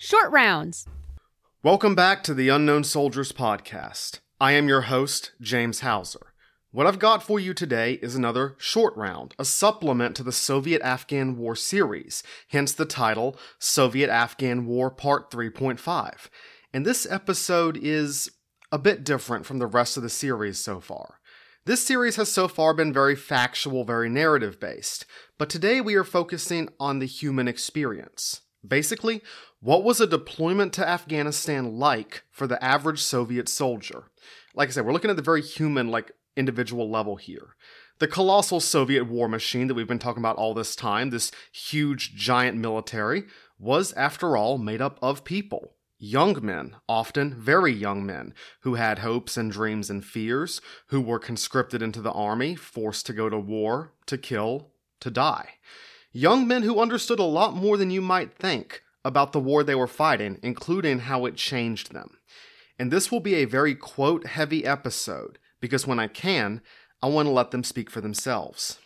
Short Rounds. Welcome back to the Unknown Soldiers podcast. I am your host, James Hauser. What I've got for you today is another short round, a supplement to the Soviet-Afghan War series, hence the title, Soviet-Afghan War Part 3.5. And this episode is a bit different from the rest of the series so far. This series has so far been very factual, very narrative-based, but today we are focusing on the human experience. Basically, what was a deployment to Afghanistan like for the average Soviet soldier? Like I said, we're looking at the very human, individual level here. The colossal Soviet war machine that we've been talking about all this time, this huge, giant military, was, after all, made up of people. Young men, often very young men, who had hopes and dreams and fears, who were conscripted into the army, forced to go to war, to kill, to die. Young men who understood a lot more than you might think about the war they were fighting, including how it changed them. And this will be a very quote-heavy episode, because when I can, I want to let them speak for themselves.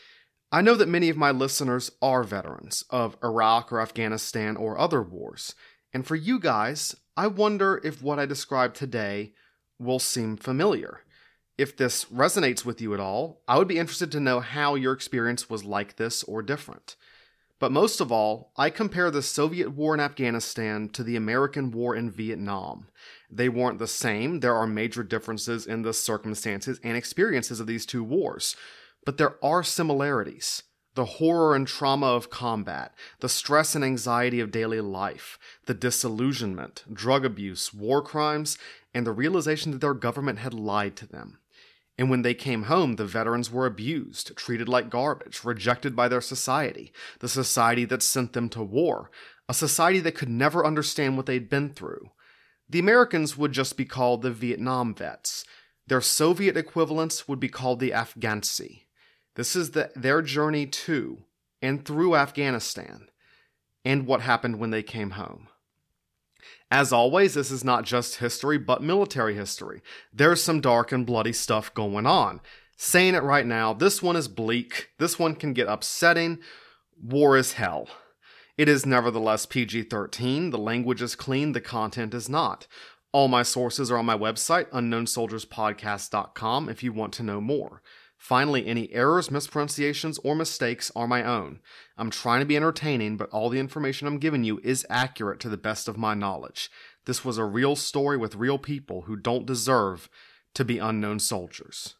I know that many of my listeners are veterans of Iraq or Afghanistan or other wars, and for you guys, I wonder if what I described today will seem familiar. If this resonates with you at all, I would be interested to know how your experience was like this or different. But most of all, I compare the Soviet war in Afghanistan to the American war in Vietnam. They weren't the same. There are major differences in the circumstances and experiences of these two wars. But there are similarities. The horror and trauma of combat, the stress and anxiety of daily life, the disillusionment, drug abuse, war crimes, and the realization that their government had lied to them. And when they came home, the veterans were abused, treated like garbage, rejected by their society, the society that sent them to war, a society that could never understand what they'd been through. The Americans would just be called the Vietnam vets. Their Soviet equivalents would be called the Afghansi. This is their journey to and through Afghanistan, and what happened when they came home. As always, this is not just history, but military history. There's some dark and bloody stuff going on. Saying it right now, this one is bleak. This one can get upsetting. War is hell. It is nevertheless PG-13. The language is clean. The content is not. All my sources are on my website, unknownsoldierspodcast.com, if you want to know more. Finally, any errors, mispronunciations, or mistakes are my own. I'm trying to be entertaining, but all the information I'm giving you is accurate to the best of my knowledge. This was a real story with real people who don't deserve to be unknown soldiers.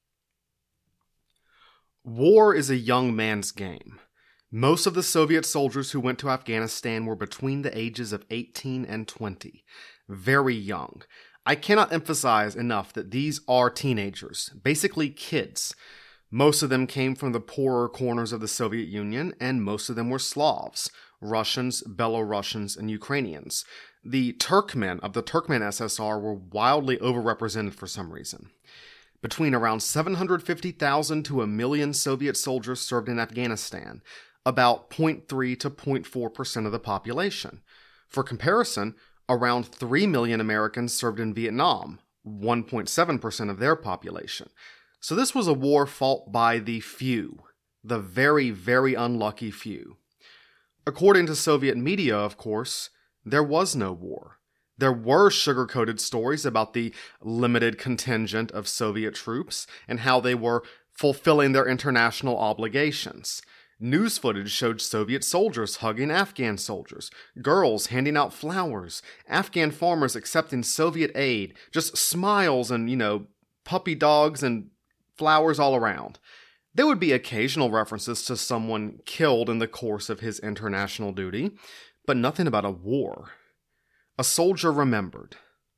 War is a young man's game. Most of the Soviet soldiers who went to Afghanistan were between the ages of 18 and 20. Very young. I cannot emphasize enough that these are teenagers, basically kids. Most of them came from the poorer corners of the Soviet Union, and most of them were Slavs, Russians, Belarusians, and Ukrainians. The Turkmen of the Turkmen SSR were wildly overrepresented for some reason. Between around 750,000 to 1 million Soviet soldiers served in Afghanistan, about 0.3 to 0.4% of the population. For comparison, around 3 million Americans served in Vietnam, 1.7% of their population. So this was a war fought by the few, the very, very unlucky few. According to Soviet media, of course, there was no war. There were sugar-coated stories about the limited contingent of Soviet troops and how they were fulfilling their international obligations. News footage showed Soviet soldiers hugging Afghan soldiers, girls handing out flowers, Afghan farmers accepting Soviet aid, just smiles and, puppy dogs and flowers all around. There would be occasional references to someone killed in the course of his international duty, but nothing about a war. A soldier remembered.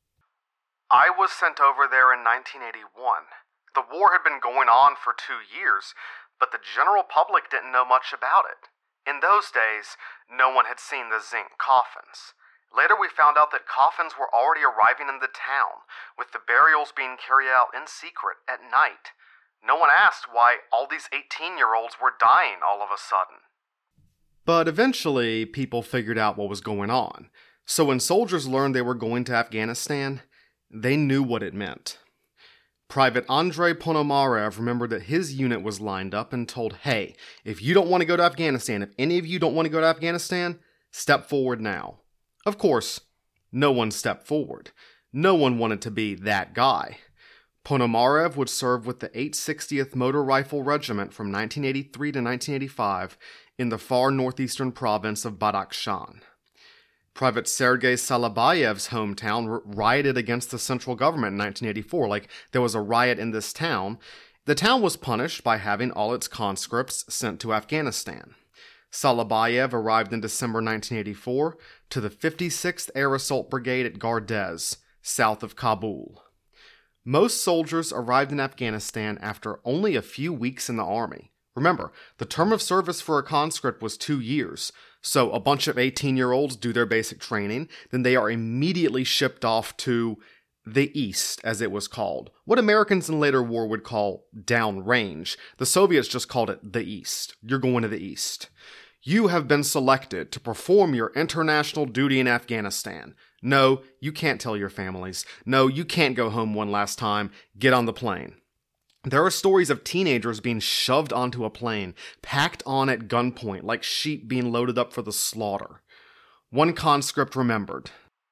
I was sent over there in 1981. The war had been going on for 2 years, but the general public didn't know much about it. In those days, no one had seen the zinc coffins. Later we found out that coffins were already arriving in the town, with the burials being carried out in secret at night. No one asked why all these 18-year-olds were dying all of a sudden. But eventually, people figured out what was going on. So when soldiers learned they were going to Afghanistan, they knew what it meant. Private Andrei Ponomarev remembered that his unit was lined up and told, hey, if you don't want to go to Afghanistan, if any of you don't want to go to Afghanistan, step forward now. Of course, no one stepped forward. No one wanted to be that guy. Ponomarev would serve with the 860th Motor Rifle Regiment from 1983 to 1985 in the far northeastern province of Badakhshan. Private Sergei Salabayev's hometown rioted against the central government in 1984. Like, there was a riot in this town. The town was punished by having all its conscripts sent to Afghanistan. Salabayev arrived in December 1984 to the 56th Air Assault Brigade at Gardez, south of Kabul. Most soldiers arrived in Afghanistan after only a few weeks in the army. Remember, the term of service for a conscript was 2 years, so a bunch of 18-year-olds do their basic training, then they are immediately shipped off to the East, as it was called. What Americans in later war would call downrange. The Soviets just called it the East. You're going to the East. You have been selected to perform your international duty in Afghanistan. No, you can't tell your families. No, you can't go home one last time. Get on the plane. There are stories of teenagers being shoved onto a plane, packed on at gunpoint like sheep being loaded up for the slaughter. One conscript remembered.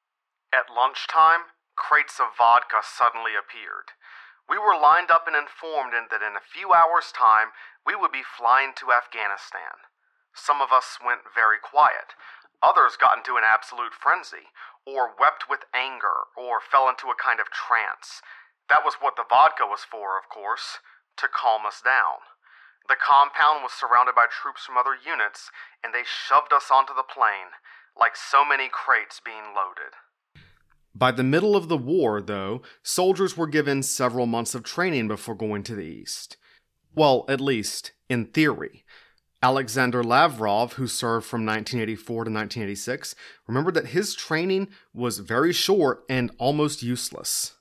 At lunchtime, crates of vodka suddenly appeared. We were lined up and informed that in a few hours' time, we would be flying to Afghanistan. Some of us went very quiet. Others got into an absolute frenzy, or wept with anger, or fell into a kind of trance. That was what the vodka was for, of course, to calm us down. The compound was surrounded by troops from other units, and they shoved us onto the plane, like so many crates being loaded. By the middle of the war, though, soldiers were given several months of training before going to the East. Well, at least, in theory. Alexander Lavrov, who served from 1984 to 1986, remembered that his training was very short and almost useless.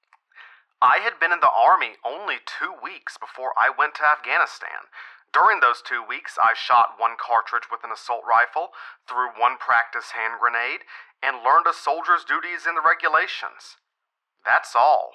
I had been in the army only 2 weeks before I went to Afghanistan. During those 2 weeks, I shot 1 cartridge with an assault rifle, threw 1 practice hand grenade, and learned a soldier's duties in the regulations. That's all.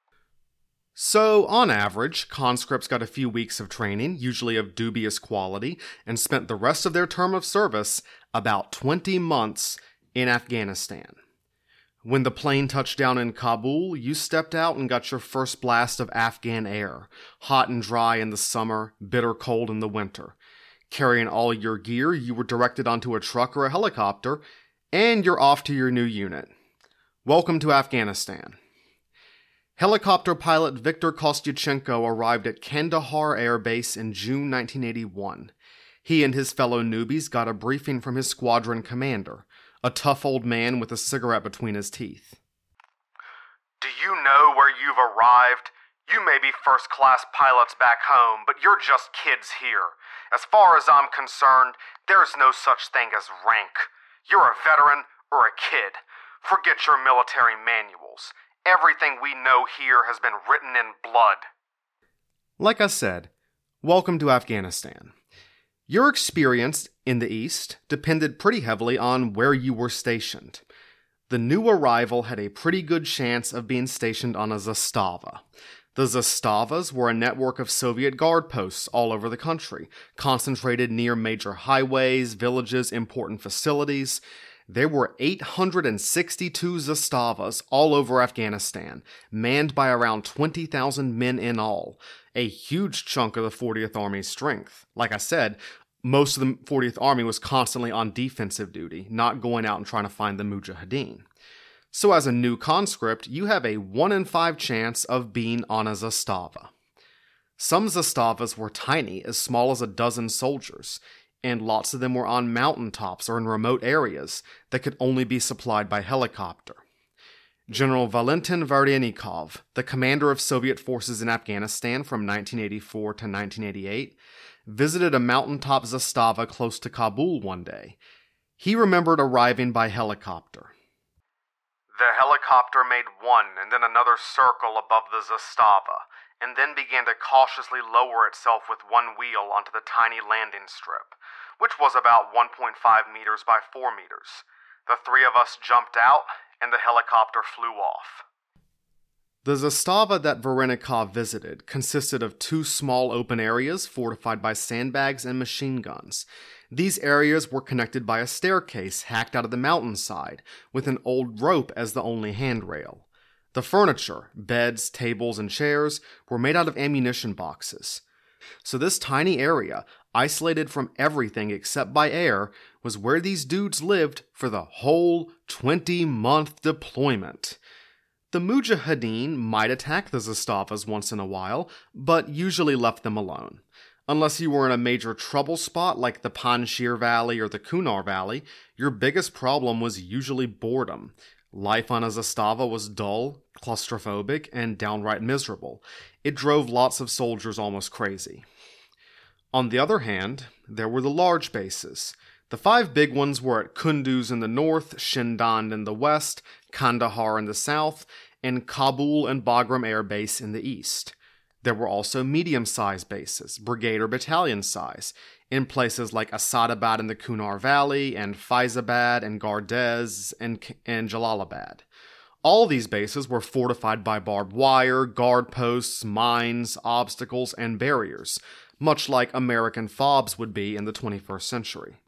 So, on average, conscripts got a few weeks of training, usually of dubious quality, and spent the rest of their term of service, about 20 months, in Afghanistan. When the plane touched down in Kabul, you stepped out and got your first blast of Afghan air, hot and dry in the summer, bitter cold in the winter. Carrying all your gear, you were directed onto a truck or a helicopter, and you're off to your new unit. Welcome to Afghanistan. Helicopter pilot Viktor Kostyuchenko arrived at Kandahar Air Base in June 1981. He and his fellow newbies got a briefing from his squadron commander, a tough old man with a cigarette between his teeth. Do you know where you've arrived? You may be first-class pilots back home, but you're just kids here. As far as I'm concerned, there's no such thing as rank. You're a veteran or a kid. Forget your military manuals. Everything we know here has been written in blood. Like I said, welcome to Afghanistan. Your experience in the East depended pretty heavily on where you were stationed. The new arrival had a pretty good chance of being stationed on a zastava. The zastavas were a network of Soviet guard posts all over the country, concentrated near major highways, villages, important facilities. There were 862 zastavas all over Afghanistan, manned by around 20,000 men in all, a huge chunk of the 40th Army's strength. Like I said, most of the 40th Army was constantly on defensive duty, not going out and trying to find the Mujahideen. So as a new conscript, you have a 1 in 5 chance of being on a zastava. Some zastavas were tiny, as small as a dozen soldiers, and lots of them were on mountaintops or in remote areas that could only be supplied by helicopter. General Valentin Varyanikov, the commander of Soviet forces in Afghanistan from 1984 to 1988, visited a mountaintop zastava close to Kabul one day. He remembered arriving by helicopter. The helicopter made one and then another circle above the zastava, and then began to cautiously lower itself with one wheel onto the tiny landing strip, which was about 1.5 meters by 4 meters. The 3 of us jumped out, and the helicopter flew off. The zastava that Varenikov visited consisted of 2 small open areas fortified by sandbags and machine guns. These areas were connected by a staircase hacked out of the mountainside, with an old rope as the only handrail. The furniture, beds, tables, and chairs, were made out of ammunition boxes. So this tiny area, isolated from everything except by air, was where these dudes lived for the whole 20-month deployment. The Mujahideen might attack the Zastavas once in a while, but usually left them alone. Unless you were in a major trouble spot like the Panjshir Valley or the Kunar Valley, your biggest problem was usually boredom. Life on a Zastava was dull, claustrophobic, and downright miserable. It drove lots of soldiers almost crazy. On the other hand, there were the large bases. The 5 big ones were at Kunduz in the north, Shindand in the west, Kandahar in the south, and Kabul and Bagram Air Base in the east. There were also medium-sized bases, brigade or battalion size, in places like Asadabad in the Kunar Valley, and Faizabad, and Gardez, and Jalalabad. All these bases were fortified by barbed wire, guard posts, mines, obstacles, and barriers, much like American FOBs would be in the 21st century.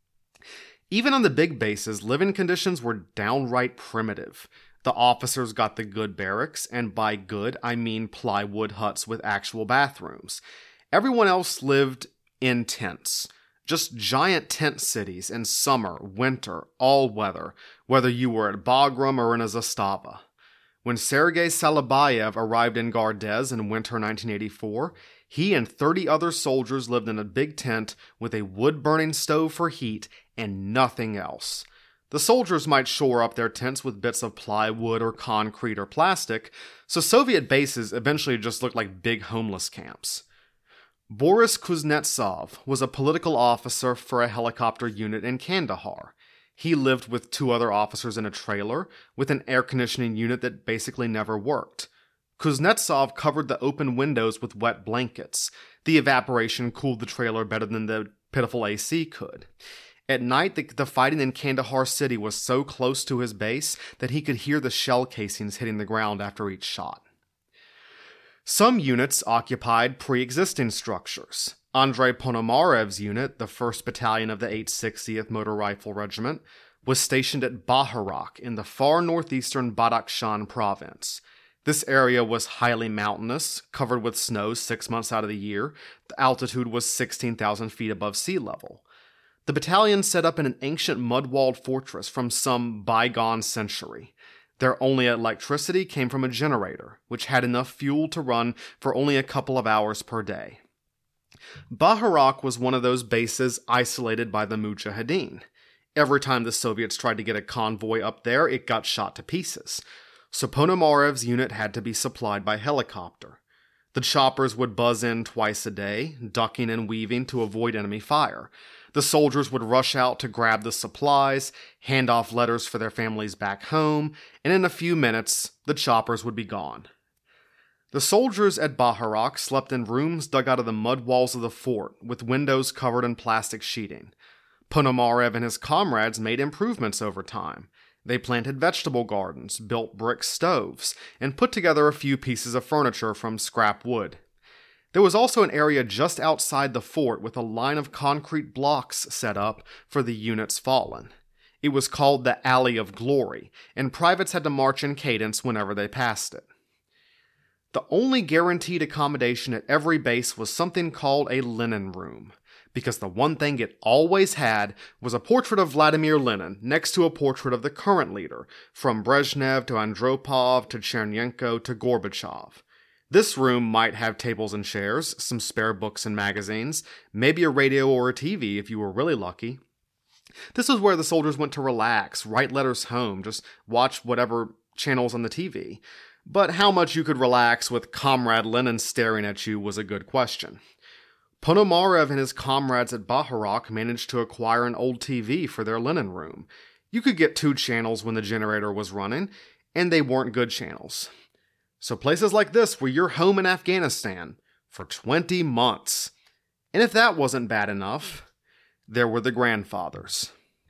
Even on the big bases, living conditions were downright primitive. The officers got the good barracks, and by good, I mean plywood huts with actual bathrooms. Everyone else lived in tents. Just giant tent cities in summer, winter, all weather, whether you were at Bagram or in a Zastava. When Sergei Salabayev arrived in Gardez in winter 1984, he and 30 other soldiers lived in a big tent with a wood-burning stove for heat and nothing else. The soldiers might shore up their tents with bits of plywood or concrete or plastic, so Soviet bases eventually just looked like big homeless camps. Boris Kuznetsov was a political officer for a helicopter unit in Kandahar. He lived with 2 other officers in a trailer, with an air conditioning unit that basically never worked. Kuznetsov covered the open windows with wet blankets. The evaporation cooled the trailer better than the pitiful AC could. At night, the fighting in Kandahar city was so close to his base that he could hear the shell casings hitting the ground after each shot. Some units occupied pre-existing structures. Andrei Ponomarev's unit, the 1st Battalion of the 860th Motor Rifle Regiment, was stationed at Baharak in the far northeastern Badakhshan province. This area was highly mountainous, covered with snow 6 months out of the year. The altitude was 16,000 feet above sea level. The battalion set up in an ancient mud-walled fortress from some bygone century. Their only electricity came from a generator, which had enough fuel to run for only a couple of hours per day. Baharak was one of those bases isolated by the Mujahideen. Every time the Soviets tried to get a convoy up there, it got shot to pieces. So Ponomarev's unit had to be supplied by helicopter. The choppers would buzz in twice a day, ducking and weaving to avoid enemy fire. The soldiers would rush out to grab the supplies, hand off letters for their families back home, and in a few minutes, the choppers would be gone. The soldiers at Baharak slept in rooms dug out of the mud walls of the fort, with windows covered in plastic sheeting. Ponomarev and his comrades made improvements over time. They planted vegetable gardens, built brick stoves, and put together a few pieces of furniture from scrap wood. There was also an area just outside the fort with a line of concrete blocks set up for the units fallen. It was called the Alley of Glory, and privates had to march in cadence whenever they passed it. The only guaranteed accommodation at every base was something called a linen room, because the one thing it always had was a portrait of Vladimir Lenin next to a portrait of the current leader, from Brezhnev to Andropov to Chernenko to Gorbachev. This room might have tables and chairs, some spare books and magazines, maybe a radio or a TV if you were really lucky. This was where the soldiers went to relax, write letters home, just watch whatever channels on the TV. But how much you could relax with Comrade Lenin staring at you was a good question. Ponomarev and his comrades at Baharak managed to acquire an old TV for their linen room. You could get 2 channels when the generator was running, and they weren't good channels. So places like this were your home in Afghanistan for 20 months. And if that wasn't bad enough, there were the grandfathers.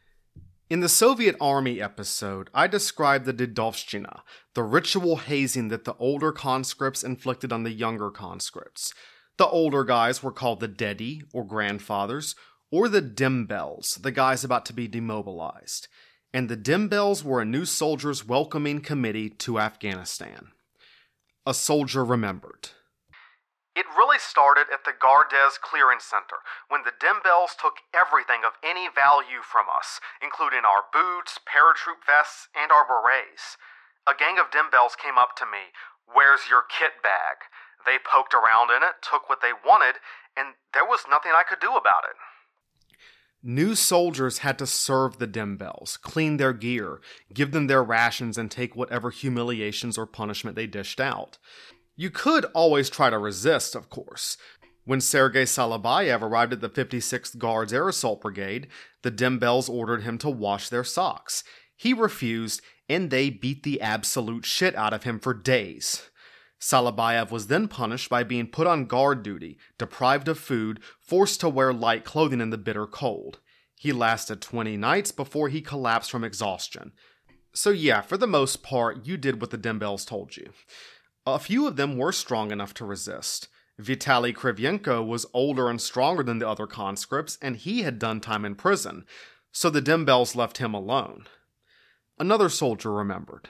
In the Soviet Army episode, I described the Dedovshchina, the ritual hazing that the older conscripts inflicted on the younger conscripts. The older guys were called the Dedi, or grandfathers, or the Dimbels, the guys about to be demobilized. And the Dimbels were a new soldiers' welcoming committee to Afghanistan. A soldier remembered. It really started at the Gardez Clearing Center, when the Dimbels took everything of any value from us, including our boots, paratroop vests, and our berets. A gang of Dimbels came up to me. "Where's your kit bag?" They poked around in it, took what they wanted, and there was nothing I could do about it. New soldiers had to serve the Dimbels, clean their gear, give them their rations, and take whatever humiliations or punishment they dished out. You could always try to resist, of course. When Sergei Salabayev arrived at the 56th Guards Air Assault Brigade, the Dimbels ordered him to wash their socks. He refused, and they beat the absolute shit out of him for days. Salabayev was then punished by being put on guard duty, deprived of food, forced to wear light clothing in the bitter cold. He lasted 20 nights before he collapsed from exhaustion. So yeah, for the most part, you did what the Dimbels told you. A few of them were strong enough to resist. Vitaly Krivyenko was older and stronger than the other conscripts, and he had done time in prison, so the Dimbels left him alone. Another soldier remembered.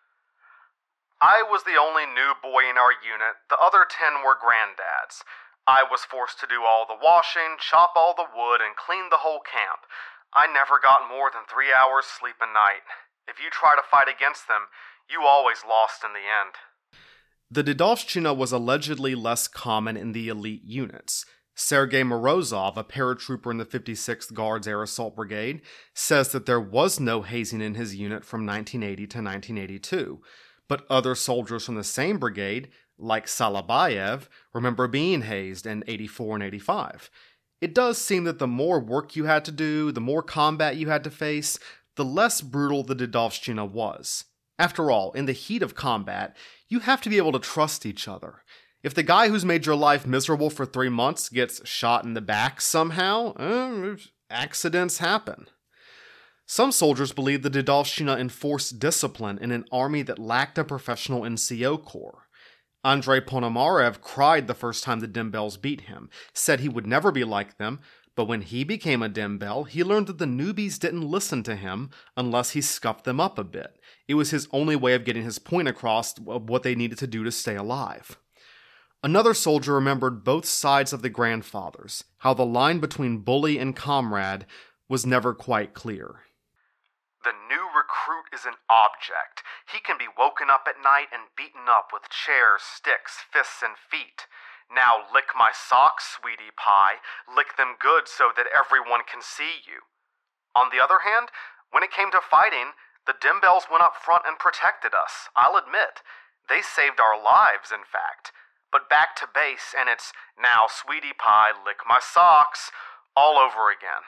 "I was the only new boy in our unit. The other 10 were granddads. I was forced to do all the washing, chop all the wood, and clean the whole camp. I never got more than 3 hours sleep a night. If you try to fight against them, you always lost in the end." The Dedovshchina was allegedly less common in the elite units. Sergei Morozov, a paratrooper in the 56th Guards Air Assault Brigade, says that there was no hazing in his unit from 1980 to 1982, but other soldiers from the same brigade, like Salabayev, remember being hazed in 84 and 85. It does seem that the more work you had to do, the more combat you had to face, the less brutal the Dedovshchina was. After all, in the heat of combat, you have to be able to trust each other. If the guy who's made your life miserable for 3 months gets shot in the back somehow, accidents happen. Some soldiers believe the Dedovshchina enforced discipline in an army that lacked a professional NCO corps. Andrei Ponomarev cried the first time the Dimbels beat him, said he would never be like them, but when he became a Dimbel, he learned that the newbies didn't listen to him unless he scuffed them up a bit. It was his only way of getting his point across of what they needed to do to stay alive. Another soldier remembered both sides of the grandfathers, how the line between bully and comrade was never quite clear. "The new recruit is an object. He can be woken up at night and beaten up with chairs, sticks, fists, and feet. Now lick my socks, sweetie pie. Lick them good so that everyone can see you." On the other hand, when it came to fighting, the Dimbels went up front and protected us. I'll admit, they saved our lives, in fact. But back to base, and it's "now, sweetie pie, lick my socks," all over again.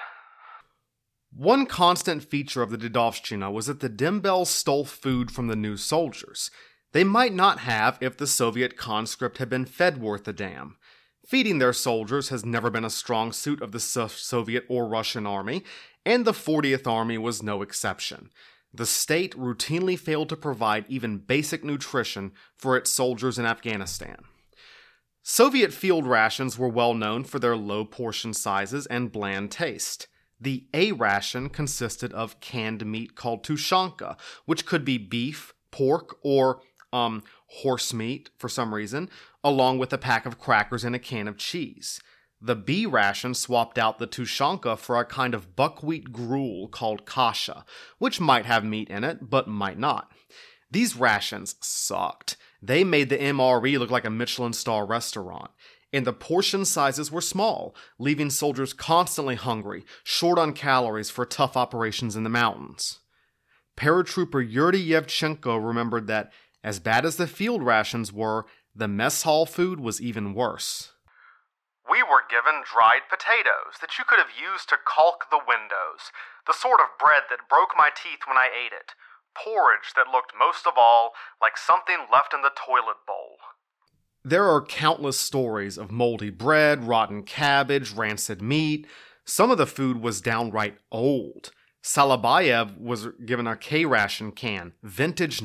One constant feature of the Dedovshchina was that the Dimbels stole food from the new soldiers. They might not have if the Soviet conscript had been fed worth a damn. Feeding their soldiers has never been a strong suit of the Soviet or Russian army, and the 40th Army was no exception. The state routinely failed to provide even basic nutrition for its soldiers in Afghanistan. Soviet field rations were well known for their low portion sizes and bland taste. The A ration consisted of canned meat called tushanka, which could be beef, pork, or horse meat for some reason, along with a pack of crackers and a can of cheese. The B ration swapped out the tushanka for a kind of buckwheat gruel called kasha, which might have meat in it, but might not. These rations sucked. They made the MRE look like a Michelin star restaurant, and the portion sizes were small, leaving soldiers constantly hungry, short on calories for tough operations in the mountains. Paratrooper Yuri Yevchenko remembered that, as bad as the field rations were, the mess hall food was even worse. "We were given dried potatoes that you could have used to caulk the windows, the sort of bread that broke my teeth when I ate it, porridge that looked most of all like something left in the toilet bowl." There are countless stories of moldy bread, rotten cabbage, rancid meat. Some of the food was downright old. Salabayev was given a K-ration can, vintage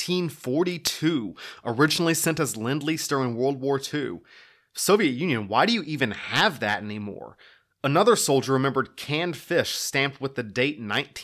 1942, originally sent as Lend-Lease during World War II. Soviet Union, why do you even have that anymore? Another soldier remembered canned fish stamped with the date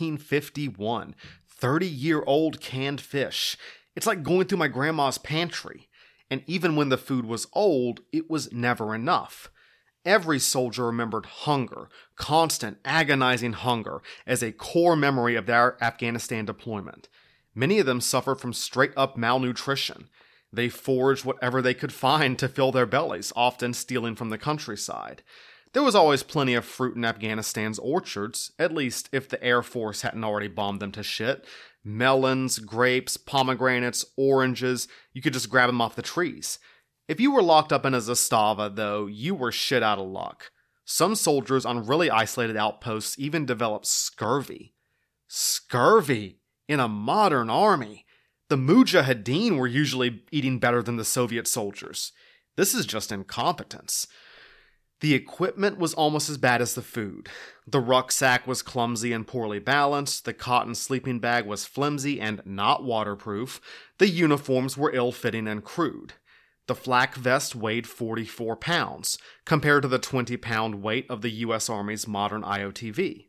1951. 30-year-old canned fish. It's like going through my grandma's pantry. And even when the food was old, it was never enough. Every soldier remembered hunger, constant, agonizing hunger, as a core memory of their Afghanistan deployment. Many of them suffered from straight-up malnutrition. They foraged whatever they could find to fill their bellies, often stealing from the countryside. There was always plenty of fruit in Afghanistan's orchards, at least if the Air Force hadn't already bombed them to shit. Melons, grapes, pomegranates, oranges, you could just grab them off the trees. If you were locked up in a zastava, though, you were shit out of luck. Some soldiers on really isolated outposts even developed scurvy. Scurvy in a modern army. The Mujahideen were usually eating better than the Soviet soldiers. This is just incompetence. The equipment was almost as bad as the food. The rucksack was clumsy and poorly balanced, the cotton sleeping bag was flimsy and not waterproof, the uniforms were ill-fitting and crude. The flak vest weighed 44 pounds, compared to the 20-pound weight of the U.S. Army's modern IOTV.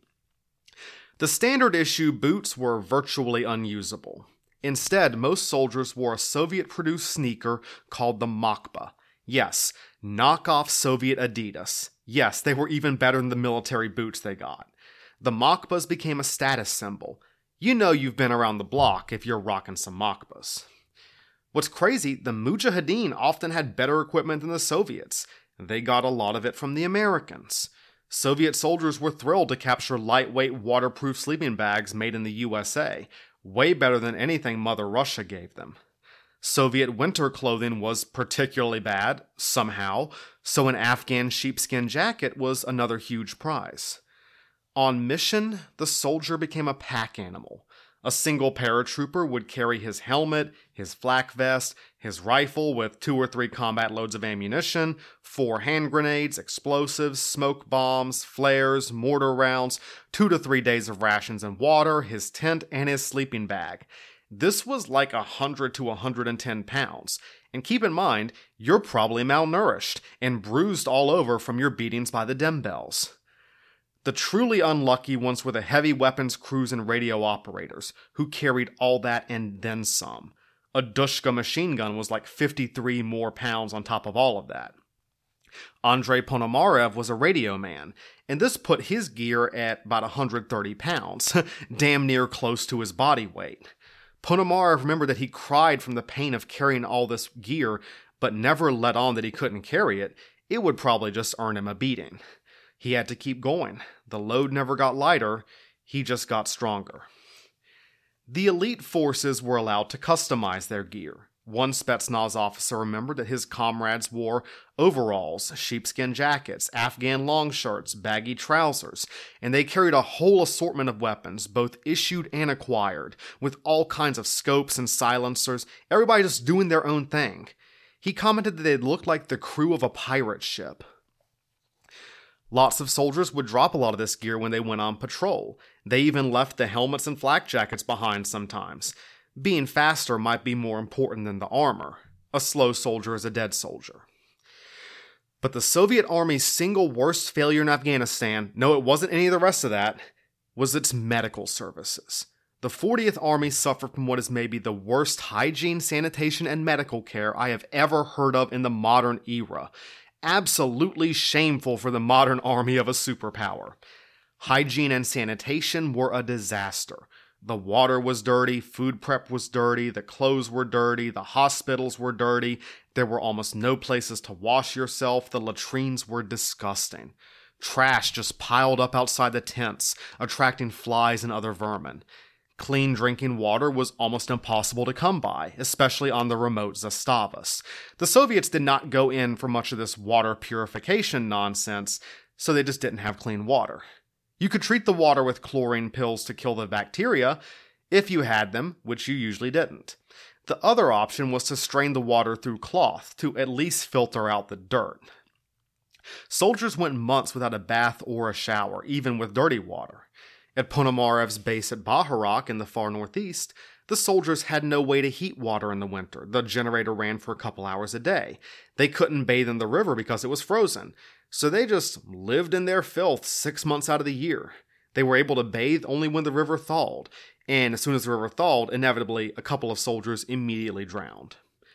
The standard issue boots were virtually unusable. Instead, most soldiers wore a Soviet-produced sneaker called the Makhba. Yes, knockoff Soviet Adidas. Yes, they were even better than the military boots they got. The Makhbas became a status symbol. You know you've been around the block if you're rocking some Makhbas. What's crazy, the Mujahideen often had better equipment than the Soviets. They got a lot of it from the Americans. Soviet soldiers were thrilled to capture lightweight, waterproof sleeping bags made in the USA, way better than anything Mother Russia gave them. Soviet winter clothing was particularly bad, somehow, so an Afghan sheepskin jacket was another huge prize. On mission, the soldier became a pack animal. A single paratrooper would carry his helmet, his flak vest, his rifle with 2 or 3 combat loads of ammunition, 4 hand grenades, explosives, smoke bombs, flares, mortar rounds, 2 to 3 days of rations and water, his tent, and his sleeping bag. This was like 100 to 110 pounds. And keep in mind, you're probably malnourished and bruised all over from your beatings by the Dembels. The truly unlucky ones were the heavy weapons crews and radio operators, who carried all that and then some. A Dushka machine gun was like 53 more pounds on top of all of that. Andrei Ponomarev was a radio man, and this put his gear at about 130 pounds, damn near close to his body weight. Ponomarev remembered that he cried from the pain of carrying all this gear, but never let on that he couldn't carry it. It would probably just earn him a beating. He had to keep going. The load never got lighter, he just got stronger. The elite forces were allowed to customize their gear. One Spetsnaz officer remembered that his comrades wore overalls, sheepskin jackets, Afghan long shirts, baggy trousers, and they carried a whole assortment of weapons, both issued and acquired, with all kinds of scopes and silencers, everybody just doing their own thing. He commented that they looked like the crew of a pirate ship. Lots of soldiers would drop a lot of this gear when they went on patrol. They even left the helmets and flak jackets behind sometimes. Being faster might be more important than the armor. A slow soldier is a dead soldier. But the Soviet Army's single worst failure in Afghanistan, no, it wasn't any of the rest of that, was its medical services. The 40th Army suffered from what is maybe the worst hygiene, sanitation, and medical care I have ever heard of in the modern era. Absolutely shameful for the modern army of a superpower. Hygiene and sanitation were a disaster. The water was dirty, food prep was dirty, the clothes were dirty, the hospitals were dirty, there were almost no places to wash yourself, the latrines were disgusting. Trash just piled up outside the tents, attracting flies and other vermin. Clean drinking water was almost impossible to come by, especially on the remote zastavas. The Soviets did not go in for much of this water purification nonsense, so they just didn't have clean water. You could treat the water with chlorine pills to kill the bacteria, if you had them, which you usually didn't. The other option was to strain the water through cloth to at least filter out the dirt. Soldiers went months without a bath or a shower, even with dirty water. At Ponomarev's base at Baharak in the far northeast, the soldiers had no way to heat water in the winter. The generator ran for a couple hours a day. They couldn't bathe in the river because it was frozen. so they just lived in their filth 6 months out of the year. They were able to bathe only when the river thawed, and as soon as the river thawed, inevitably a couple of soldiers immediately drowned.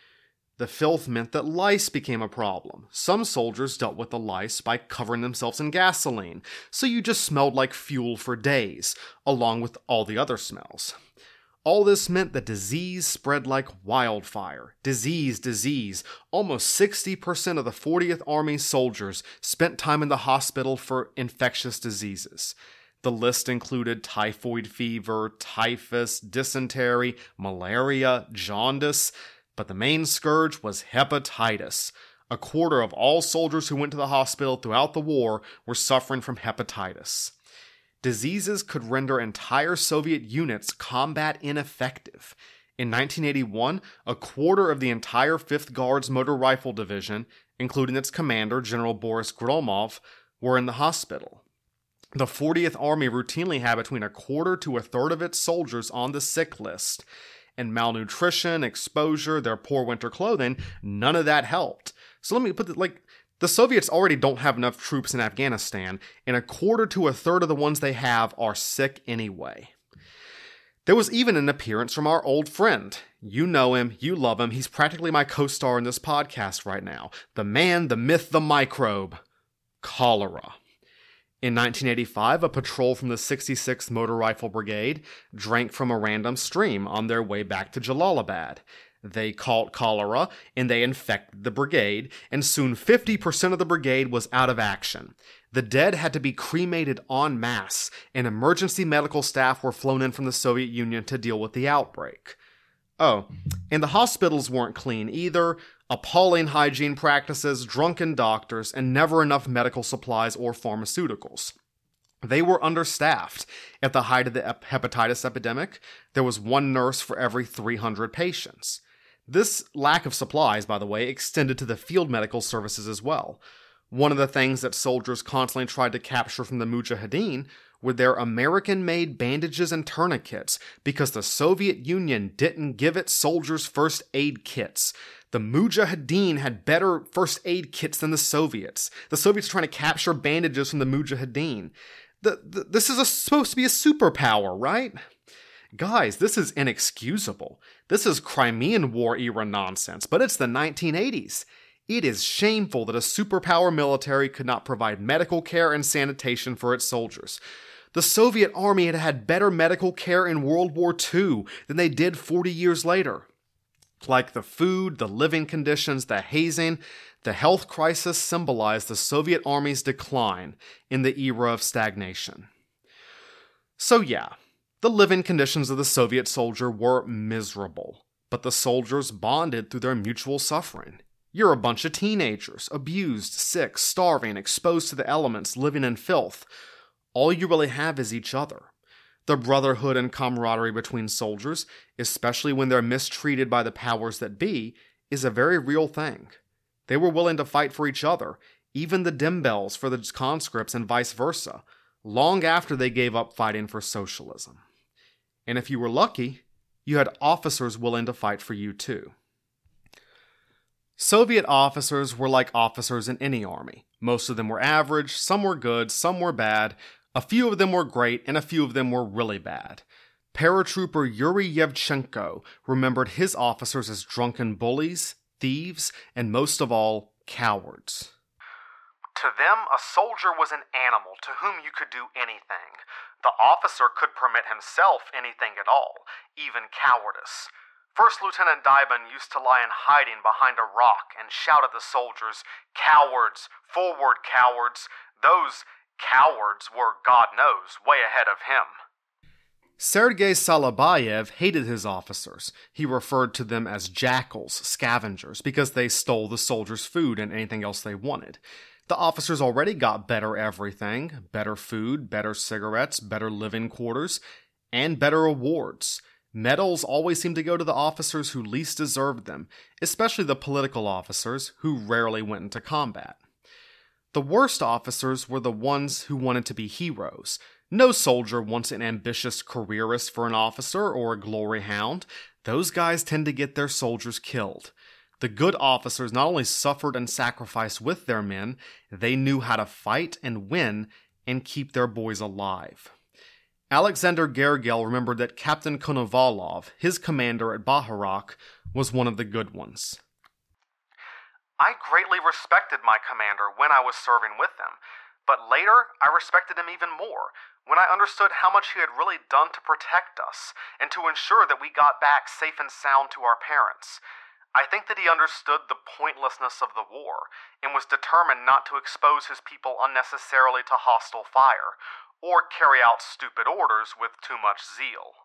The filth meant that lice became a problem. Some soldiers dealt with the lice by covering themselves in gasoline, so you just smelled like fuel for days, along with all the other smells. All this meant that disease spread like wildfire. Disease. Almost 60% of the 40th Army soldiers spent time in the hospital for infectious diseases. The list included typhoid fever, typhus, dysentery, malaria, jaundice, but the main scourge was hepatitis. A quarter of all soldiers who went to the hospital throughout the war were suffering from hepatitis. Diseases could render entire Soviet units combat ineffective. In 1981, a quarter of the entire 5th Guards Motor Rifle Division, including its commander, General Boris Gromov, were in the hospital. The 40th Army routinely had between a quarter to a third of its soldiers on the sick list. And malnutrition, exposure, their poor winter clothing, none of that helped. So let me put it the Soviets already don't have enough troops in Afghanistan, and a quarter to a third of the ones they have are sick anyway. There was even an appearance from our old friend. You know him, you love him, he's practically my co-star in this podcast right now. The man, the myth, the microbe. Cholera. In 1985, a patrol from the 66th Motor Rifle Brigade drank from a random stream on their way back to Jalalabad. They caught cholera, and they infected the brigade, and soon 50% of the brigade was out of action. The dead had to be cremated en masse, and emergency medical staff were flown in from the Soviet Union to deal with the outbreak. Oh, and the hospitals weren't clean either. Appalling hygiene practices, drunken doctors, and never enough medical supplies or pharmaceuticals. They were understaffed. At the height of the hepatitis epidemic, there was one nurse for every 300 patients. This lack of supplies, by the way, extended to the field medical services as well. One of the things that soldiers constantly tried to capture from the Mujahideen were their American-made bandages and tourniquets because the Soviet Union didn't give its soldiers first aid kits. The Mujahideen had better first aid kits than the Soviets. The Soviets were trying to capture bandages from the Mujahideen. This is supposed to be a superpower, right? Guys, this is inexcusable. This is Crimean War era nonsense, but it's the 1980s. It is shameful that a superpower military could not provide medical care and sanitation for its soldiers. The Soviet army had had better medical care in World War II than they did 40 years later. Like the food, the living conditions, the hazing, the health crisis symbolized the Soviet army's decline in the era of stagnation. So yeah, the living conditions of the Soviet soldier were miserable, but the soldiers bonded through their mutual suffering. You're a bunch of teenagers, abused, sick, starving, exposed to the elements, living in filth. All you really have is each other. The brotherhood and camaraderie between soldiers, especially when they're mistreated by the powers that be, is a very real thing. They were willing to fight for each other, even the Dimbels for the conscripts and vice versa, long after they gave up fighting for socialism. And if you were lucky, you had officers willing to fight for you too. Soviet officers were like officers in any army. Most of them were average, some were good, some were bad. A few of them were great, and a few of them were really bad. Paratrooper Yuri Yevchenko remembered his officers as drunken bullies, thieves, and most of all, cowards. To them, a soldier was an animal to whom you could do anything. The officer could permit himself anything at all, even cowardice. First Lieutenant Dybin used to lie in hiding behind a rock and shout at the soldiers, "Cowards! Forward, cowards!" Those cowards were, God knows, way ahead of him. Sergei Salabayev hated his officers. He referred to them as jackals, scavengers, because they stole the soldiers' food and anything else they wanted. The officers already got better everything, better food, better cigarettes, better living quarters, and better awards. Medals always seemed to go to the officers who least deserved them, especially the political officers who rarely went into combat. The worst officers were the ones who wanted to be heroes. No soldier wants an ambitious careerist for an officer or a glory hound. Those guys tend to get their soldiers killed. The good officers not only suffered and sacrificed with their men, they knew how to fight and win and keep their boys alive. Alexander Gergel remembered that Captain Konovalov, his commander at Baharak, was one of the good ones. I greatly respected my commander when I was serving with him, but later I respected him even more when I understood how much he had really done to protect us and to ensure that we got back safe and sound to our parents. I think that he understood the pointlessness of the war and was determined not to expose his people unnecessarily to hostile fire or carry out stupid orders with too much zeal.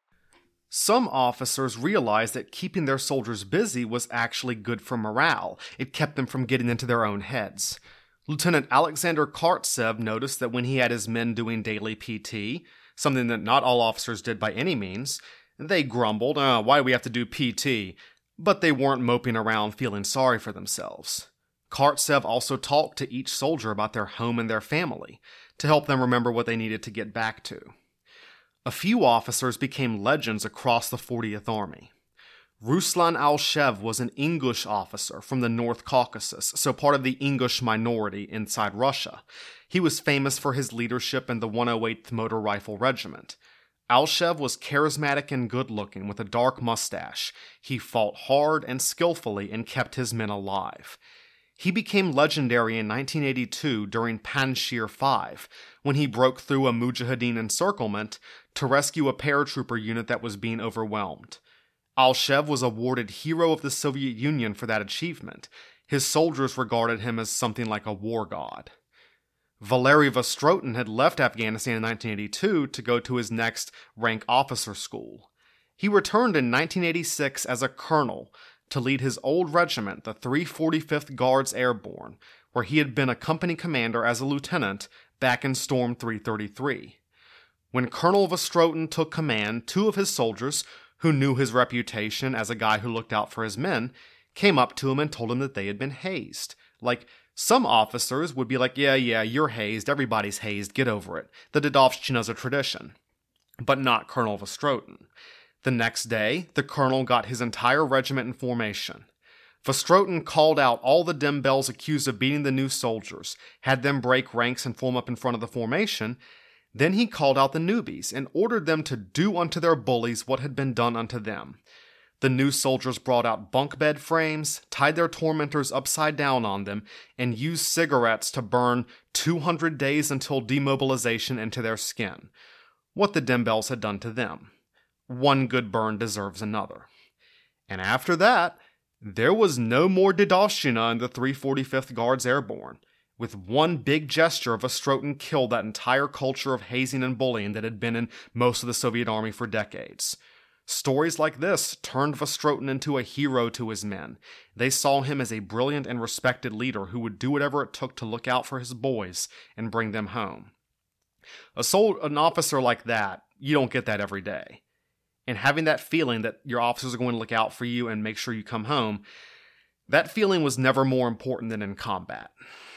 Some officers realized that keeping their soldiers busy was actually good for morale. It kept them from getting into their own heads. Lieutenant Alexander Kartsev noticed that when he had his men doing daily PT, something that not all officers did by any means, they grumbled, why do we have to do PT? But they weren't moping around feeling sorry for themselves. Kartsev also talked to each soldier about their home and their family, to help them remember what they needed to get back to. A few officers became legends across the 40th Army. Ruslan Alshev was an English officer from the North Caucasus, so part of the English minority inside Russia. He was famous for his leadership in the 108th Motor Rifle Regiment. Alshev was charismatic and good-looking with a dark mustache. He fought hard and skillfully and kept his men alive. He became legendary in 1982 during Panjshir 5, when he broke through a Mujahideen encirclement to rescue a paratrooper unit that was being overwhelmed. Alshev was awarded Hero of the Soviet Union for that achievement. His soldiers regarded him as something like a war god. Valery Vostrotin had left Afghanistan in 1982 to go to his next rank officer school. He returned in 1986 as a colonel to lead his old regiment, the 345th Guards Airborne, where he had been a company commander as a lieutenant back in Storm 333. When Colonel Vostrotin took command, two of his soldiers, who knew his reputation as a guy who looked out for his men, came up to him and told him that they had been hazed. Like, some officers would be like, yeah, you're hazed, everybody's hazed, get over it. The Dedovshchina a tradition. But not Colonel Vostrotin. The next day, the colonel got his entire regiment in formation. Vostrotin called out all the Dembels accused of beating the new soldiers, had them break ranks and form up in front of the formation. Then he called out the newbies and ordered them to do unto their bullies what had been done unto them. The new soldiers brought out bunk bed frames, tied their tormentors upside down on them, and used cigarettes to burn 200 days until demobilization into their skin. What the Dembels had done to them. One good burn deserves another. And after that, there was no more Dedovshchina in the 345th Guards Airborne. With one big gesture, Vostrotin killed that entire culture of hazing and bullying that had been in most of the Soviet army for decades. Stories like this turned Vostrotin into a hero to his men. They saw him as a brilliant and respected leader who would do whatever it took to look out for his boys and bring them home. An officer like that, you don't get that every day. And having that feeling that your officers are going to look out for you and make sure you come home, that feeling was never more important than in combat.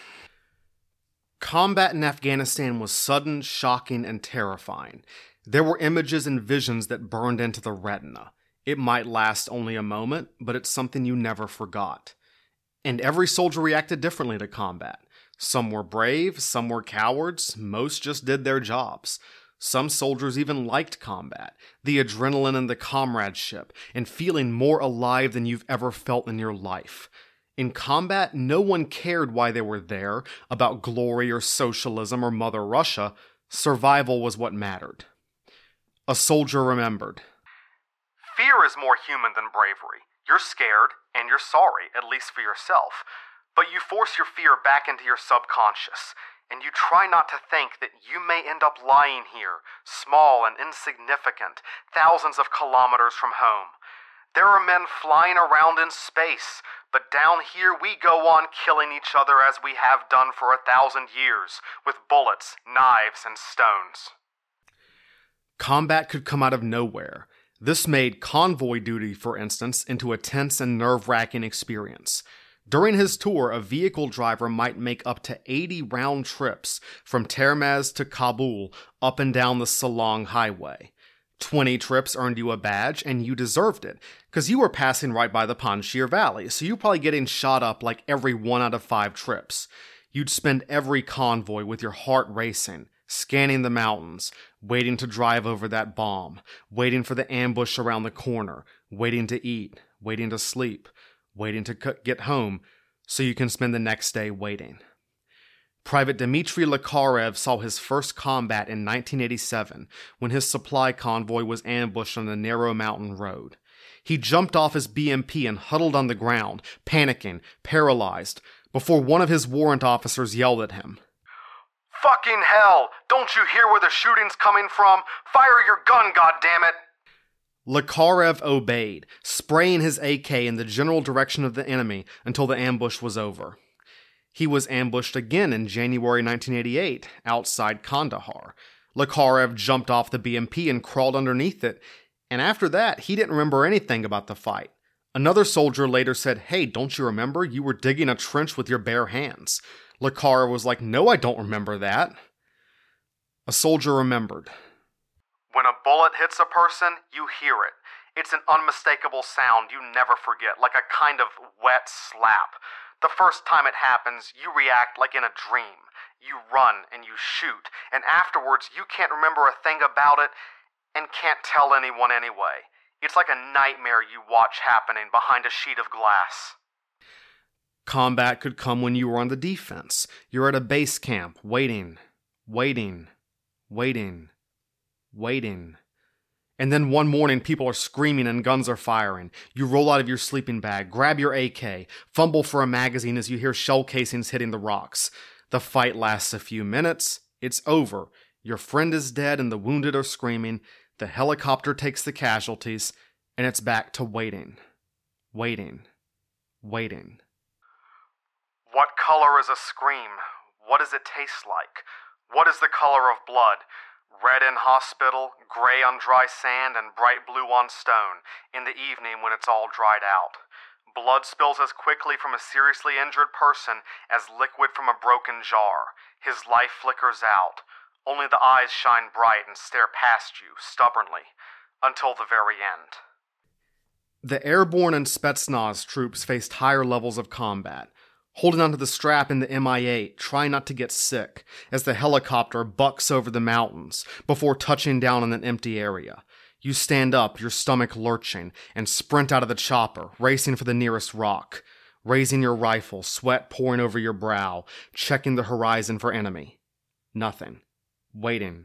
Combat in Afghanistan was sudden, shocking, and terrifying. There were images and visions that burned into the retina. It might last only a moment, but it's something you never forgot. And every soldier reacted differently to combat. Some were brave, some were cowards, most just did their jobs. Some soldiers even liked combat, the adrenaline and the comradeship, and feeling more alive than you've ever felt in your life. In combat, no one cared why they were there, about glory or socialism or Mother Russia. Survival was what mattered. A soldier remembered. Fear is more human than bravery. You're scared, and you're sorry, at least for yourself. But you force your fear back into your subconscious, and you try not to think that you may end up lying here, small and insignificant, thousands of kilometers from home. There are men flying around in space, but down here we go on killing each other as we have done for 1,000 years, with bullets, knives, and stones. Combat could come out of nowhere. This made convoy duty, for instance, into a tense and nerve-wracking experience. During his tour, a vehicle driver might make up to 80 round trips from Termez to Kabul up and down the Salong Highway. 20 trips earned you a badge, and you deserved it, because you were passing right by the Panjshir Valley, so you're probably getting shot up like every 1 out of 5 trips. You'd spend every convoy with your heart racing, scanning the mountains, waiting to drive over that bomb, waiting for the ambush around the corner, waiting to eat, waiting to sleep, waiting to get home, so you can spend the next day waiting. Private Dmitry Lekarev saw his first combat in 1987 when his supply convoy was ambushed on a narrow mountain road. He jumped off his BMP and huddled on the ground, panicking, paralyzed, before one of his warrant officers yelled at him. "Fucking hell! Don't you hear where the shooting's coming from? Fire your gun, goddammit!" Lekarev obeyed, spraying his AK in the general direction of the enemy until the ambush was over. He was ambushed again in January 1988, outside Kandahar. Lekarev jumped off the BMP and crawled underneath it, and after that, he didn't remember anything about the fight. Another soldier later said, "Hey, don't you remember? You were digging a trench with your bare hands." Lekarev was like, "No, I don't remember that." A soldier remembered. "When a bullet hits a person, you hear it. It's an unmistakable sound you never forget, like a kind of wet slap. The first time it happens, you react like in a dream. You run and you shoot, and afterwards you can't remember a thing about it and can't tell anyone anyway. It's like a nightmare you watch happening behind a sheet of glass." Combat could come when you were on the defense. You're at a base camp, waiting. And then one morning, people are screaming and guns are firing. You roll out of your sleeping bag, grab your AK, fumble for a magazine as you hear shell casings hitting the rocks. The fight lasts a few minutes. It's over. Your friend is dead and the wounded are screaming. The helicopter takes the casualties, and it's back to waiting. What color is a scream? What does it taste like? What is the color of blood? Red in hospital, gray on dry sand, and bright blue on stone, in the evening when it's all dried out. Blood spills as quickly from a seriously injured person as liquid from a broken jar. His life flickers out. Only the eyes shine bright and stare past you, stubbornly, until the very end. The airborne and Spetsnaz troops faced higher levels of combat, holding onto the strap in the Mi-8, trying not to get sick, as the helicopter bucks over the mountains before touching down in an empty area. You stand up, your stomach lurching, and sprint out of the chopper, racing for the nearest rock, raising your rifle, sweat pouring over your brow, checking the horizon for enemy. Nothing. Waiting.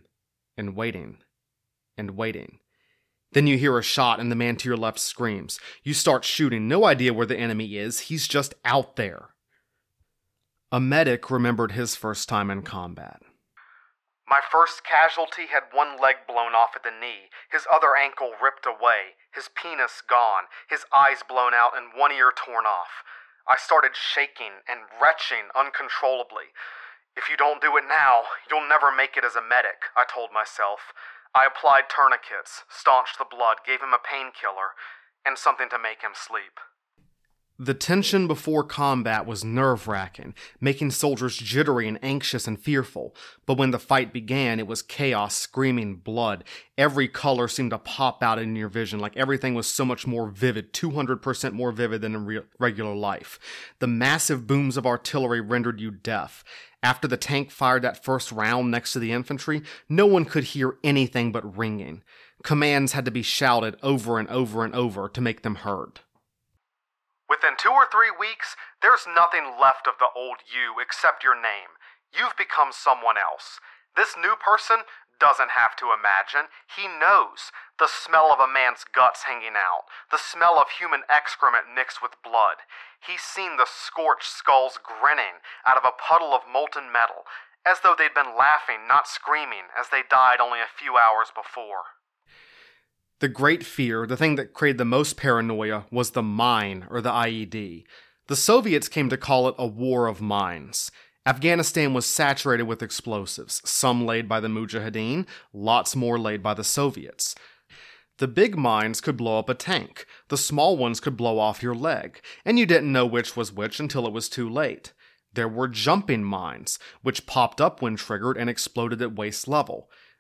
Then you hear a shot and the man to your left screams. You start shooting, no idea where the enemy is, he's just out there. A medic remembered his first time in combat. "My first casualty had one leg blown off at the knee, his other ankle ripped away, his penis gone, his eyes blown out, and one ear torn off. I started shaking and retching uncontrollably. If you don't do it now, you'll never make it as a medic, I told myself. I applied tourniquets, staunched the blood, gave him a painkiller, and something to make him sleep." The tension before combat was nerve-wracking, making soldiers jittery and anxious and fearful. But when the fight began, it was chaos, screaming blood. Every color seemed to pop out in your vision, like everything was so much more vivid, 200% more vivid than in regular life. The massive booms of artillery rendered you deaf. After the tank fired that first round next to the infantry, no one could hear anything but ringing. Commands had to be shouted over and over and over to make them heard. "Within 2 or 3 weeks, there's nothing left of the old you except your name. You've become someone else. This new person doesn't have to imagine. He knows. The smell of a man's guts hanging out. The smell of human excrement mixed with blood. He's seen the scorched skulls grinning out of a puddle of molten metal, as though they'd been laughing, not screaming, as they died only a few hours before." The great fear, the thing that created the most paranoia, was the mine, or the IED. The Soviets came to call it a war of mines. Afghanistan was saturated with explosives, some laid by the Mujahideen, lots more laid by the Soviets. The big mines could blow up a tank, the small ones could blow off your leg, and you didn't know which was which until it was too late. There were jumping mines, which popped up when triggered and exploded at waist level.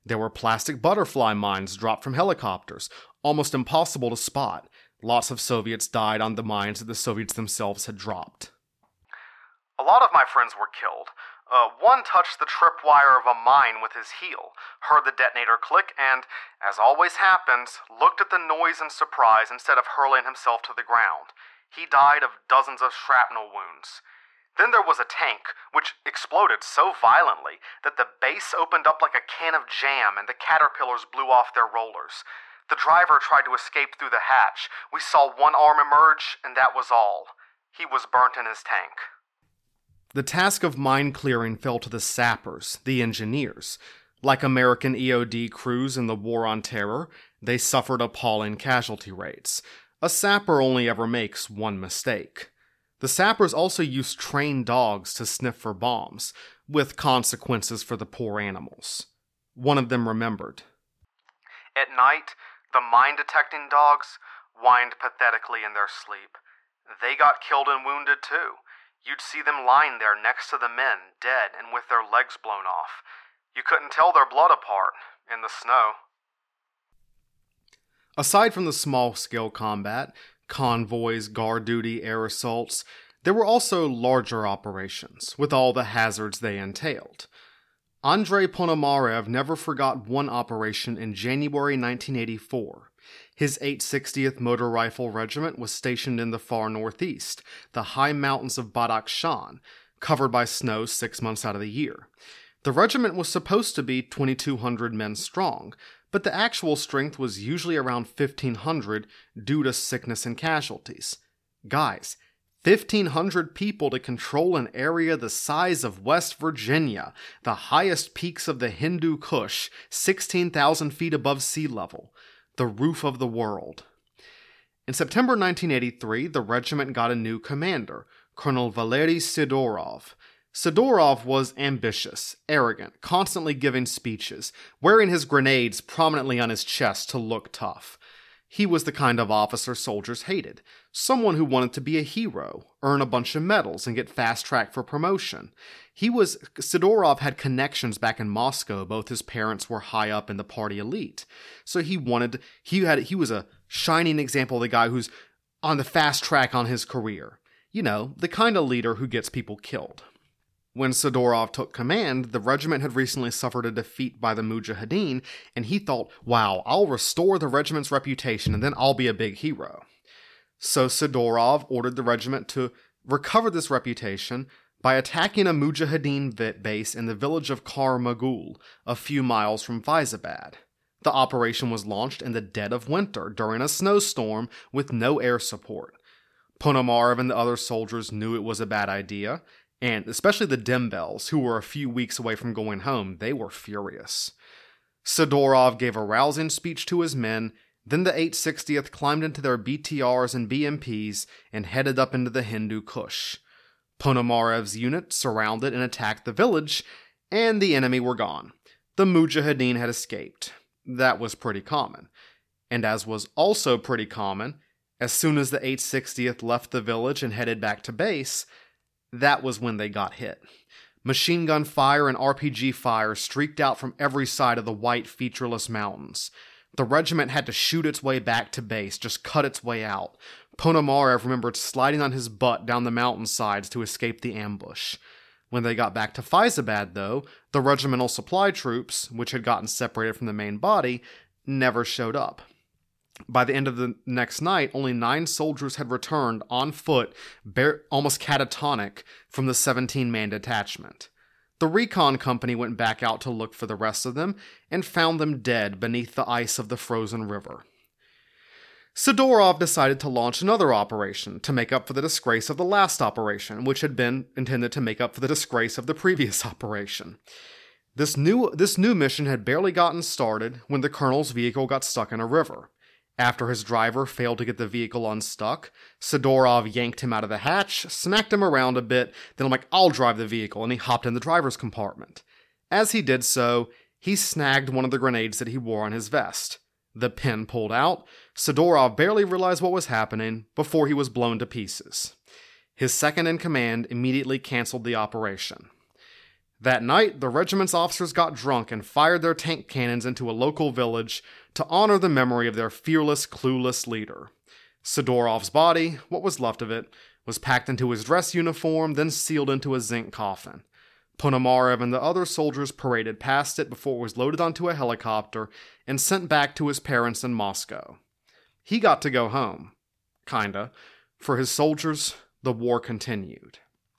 There were plastic butterfly mines dropped from helicopters, almost impossible to spot. Lots of Soviets died on the mines that the Soviets themselves had dropped. A lot of my friends were killed. One touched the tripwire of a mine with his heel, heard the detonator click, and, as always happens, looked at the noise in surprise instead of hurling himself to the ground. He died of dozens of shrapnel wounds. Then there was a tank, which exploded so violently that the base opened up like a can of jam and the caterpillars blew off their rollers. The driver tried to escape through the hatch. We saw one arm emerge, and that was all. He was burnt in his tank. The task of mine clearing fell to the sappers, the engineers. Like American EOD crews in the War on Terror, they suffered appalling casualty rates. A sapper only ever makes one mistake. The sappers also used trained dogs to sniff for bombs, with consequences for the poor animals. One of them remembered. At night, the mine-detecting dogs whined pathetically in their sleep. They got killed and wounded too. You'd see them lying there next to the men, dead and with their legs blown off. You couldn't tell their blood apart in the snow. Aside from the small-scale combat, convoys, guard duty, air assaults, there were also larger operations, with all the hazards they entailed. Andrei Ponomarev never forgot one operation in January 1984. His 860th Motor Rifle Regiment was stationed in the far northeast, the high mountains of Badakhshan, covered by snow 6 months out of the year. The regiment was supposed to be 2,200 men strong, but the actual strength was usually around 1,500 due to sickness and casualties. Guys, 1,500 people to control an area the size of West Virginia, the highest peaks of the Hindu Kush, 16,000 feet above sea level, the roof of the world. In September 1983, the regiment got a new commander, Colonel Valery Sidorov. Sidorov was ambitious, arrogant, constantly giving speeches, wearing his grenades prominently on his chest to look tough. He was the kind of officer soldiers hated, someone who wanted to be a hero, earn a bunch of medals, and get fast-tracked for promotion. Sidorov had connections back in Moscow. Both his parents were high up in the party elite. So he was a shining example of the guy who's on the fast track on his career. You know, the kind of leader who gets people killed. When Sidorov took command, the regiment had recently suffered a defeat by the Mujahideen, and he thought, wow, I'll restore the regiment's reputation and then I'll be a big hero. So Sidorov ordered the regiment to recover this reputation by attacking a Mujahideen base in the village of Karmagul, a few miles from Faizabad. The operation was launched in the dead of winter during a snowstorm with no air support. Ponomarev and the other soldiers knew it was a bad idea, and especially the Dembels, who were a few weeks away from going home, they were furious. Sidorov gave a rousing speech to his men, then the 860th climbed into their BTRs and BMPs and headed up into the Hindu Kush. Ponomarev's unit surrounded and attacked the village, and the enemy were gone. The Mujahideen had escaped. That was pretty common. And as was also pretty common, as soon as the 860th left the village and headed back to base, that was when they got hit. Machine gun fire and RPG fire streaked out from every side of the white, featureless mountains. The regiment had to shoot its way back to base, just cut its way out. Ponomarev remembered sliding on his butt down the mountainsides to escape the ambush. When they got back to Faizabad, though, the regimental supply troops, which had gotten separated from the main body, never showed up. By the end of the next night, only 9 soldiers had returned on foot, almost catatonic, from the 17-man detachment. The recon company went back out to look for the rest of them and found them dead beneath the ice of the frozen river. Sidorov decided to launch another operation to make up for the disgrace of the last operation, which had been intended to make up for the disgrace of the previous operation. This new mission had barely gotten started when the colonel's vehicle got stuck in a river. After his driver failed to get the vehicle unstuck, Sidorov yanked him out of the hatch, smacked him around a bit, then I'm like, I'll drive the vehicle, and he hopped in the driver's compartment. As he did so, he snagged one of the grenades that he wore on his vest. The pin pulled out. Sidorov barely realized what was happening before he was blown to pieces. His second in command immediately canceled the operation. That night, the regiment's officers got drunk and fired their tank cannons into a local village to honor the memory of their fearless, clueless leader. Sidorov's body, what was left of it, was packed into his dress uniform, then sealed into a zinc coffin. Ponomarev and the other soldiers paraded past it before it was loaded onto a helicopter and sent back to his parents in Moscow. He got to go home. Kinda. For his soldiers, the war continued.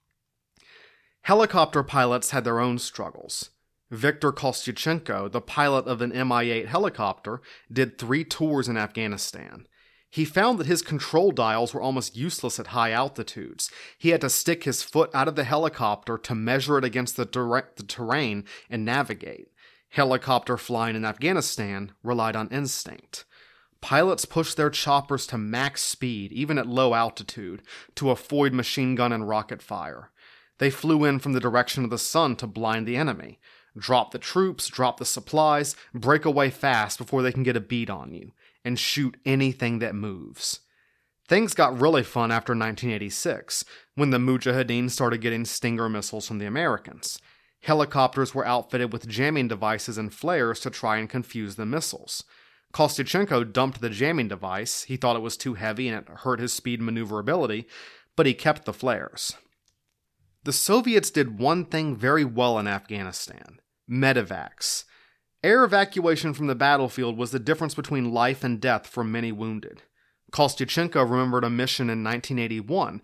Helicopter pilots had their own struggles. Viktor Kostyuchenko, the pilot of an Mi-8 helicopter, did 3 tours in Afghanistan. He found that his control dials were almost useless at high altitudes. He had to stick his foot out of the helicopter to measure it against the terrain and navigate. Helicopter flying in Afghanistan relied on instinct. Pilots pushed their choppers to max speed, even at low altitude, to avoid machine gun and rocket fire. They flew in from the direction of the sun to blind the enemy. Drop the troops, drop the supplies, break away fast before they can get a beat on you, and shoot anything that moves. Things got really fun after 1986, when the Mujahideen started getting Stinger missiles from the Americans. Helicopters were outfitted with jamming devices and flares to try and confuse the missiles. Kostyuchenko dumped the jamming device. He thought it was too heavy and it hurt his speed and maneuverability, but he kept the flares. The Soviets did one thing very well in Afghanistan: medevacs. Air evacuation from the battlefield was the difference between life and death for many wounded. Kostyuchenko remembered a mission in 1981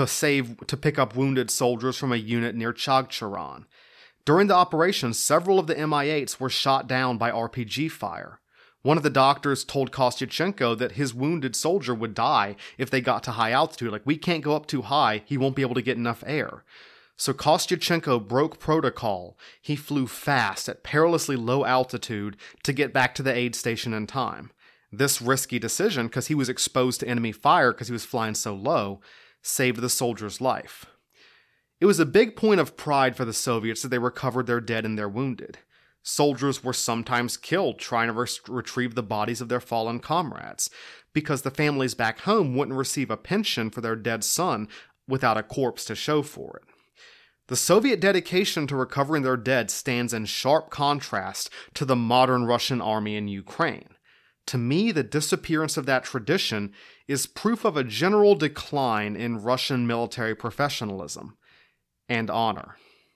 to pick up wounded soldiers from a unit near Chagcharan. During the operation, several of the Mi-8s were shot down by RPG fire. One of the doctors told Kostyuchenko that his wounded soldier would die if they got to high altitude. Like, we can't go up too high, he won't be able to get enough air. So Kostyuchenko broke protocol. He flew fast at perilously low altitude to get back to the aid station in time. This risky decision, because he was exposed to enemy fire because he was flying so low, saved the soldier's life. It was a big point of pride for the Soviets that they recovered their dead and their wounded. Soldiers were sometimes killed trying to retrieve the bodies of their fallen comrades, because the families back home wouldn't receive a pension for their dead son without a corpse to show for it. The Soviet dedication to recovering their dead stands in sharp contrast to the modern Russian army in Ukraine. To me, the disappearance of that tradition is proof of a general decline in Russian military professionalism and honor.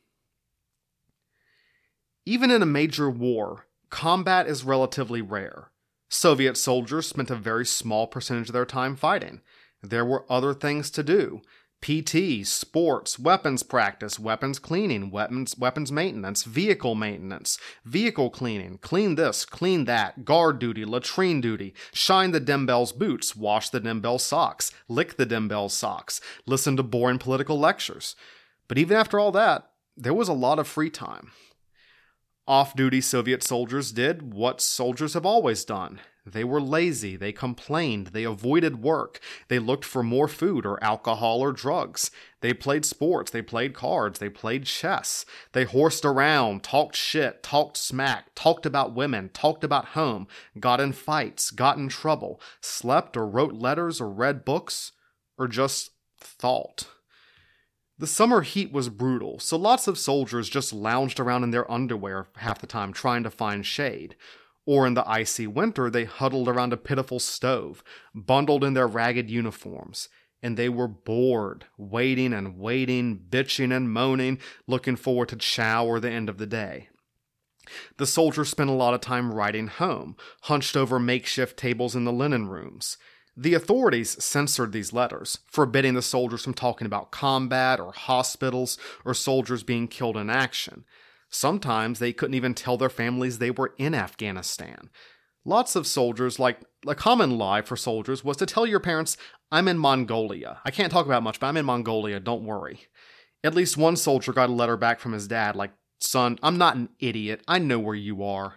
Even in a major war, combat is relatively rare. Soviet soldiers spent a very small percentage of their time fighting. There were other things to do: PT, sports, weapons practice, weapons cleaning, weapons maintenance, vehicle cleaning, clean this, clean that, guard duty, latrine duty, shine the Dembel's boots, wash the Dembel's socks, lick the Dembel's socks, listen to boring political lectures. But even after all that, there was a lot of free time. Off-duty Soviet soldiers did what soldiers have always done. They were lazy, they complained, they avoided work, they looked for more food or alcohol or drugs. They played sports, they played cards, they played chess. They horsed around, talked shit, talked smack, talked about women, talked about home, got in fights, got in trouble, slept or wrote letters or read books, or just thought. The summer heat was brutal, so lots of soldiers just lounged around in their underwear half the time trying to find shade. Or in the icy winter, they huddled around a pitiful stove, bundled in their ragged uniforms, and they were bored, waiting and waiting, bitching and moaning, looking forward to chow or the end of the day. The soldiers spent a lot of time writing home, hunched over makeshift tables in the linen rooms. The authorities censored these letters, forbidding the soldiers from talking about combat or hospitals or soldiers being killed in action. Sometimes they couldn't even tell their families they were in Afghanistan. Lots of soldiers, like a common lie for soldiers, was to tell your parents, "I'm in Mongolia. I can't talk about much, but I'm in Mongolia, don't worry." At least one soldier got a letter back from his dad, like, "Son, I'm not an idiot. I know where you are."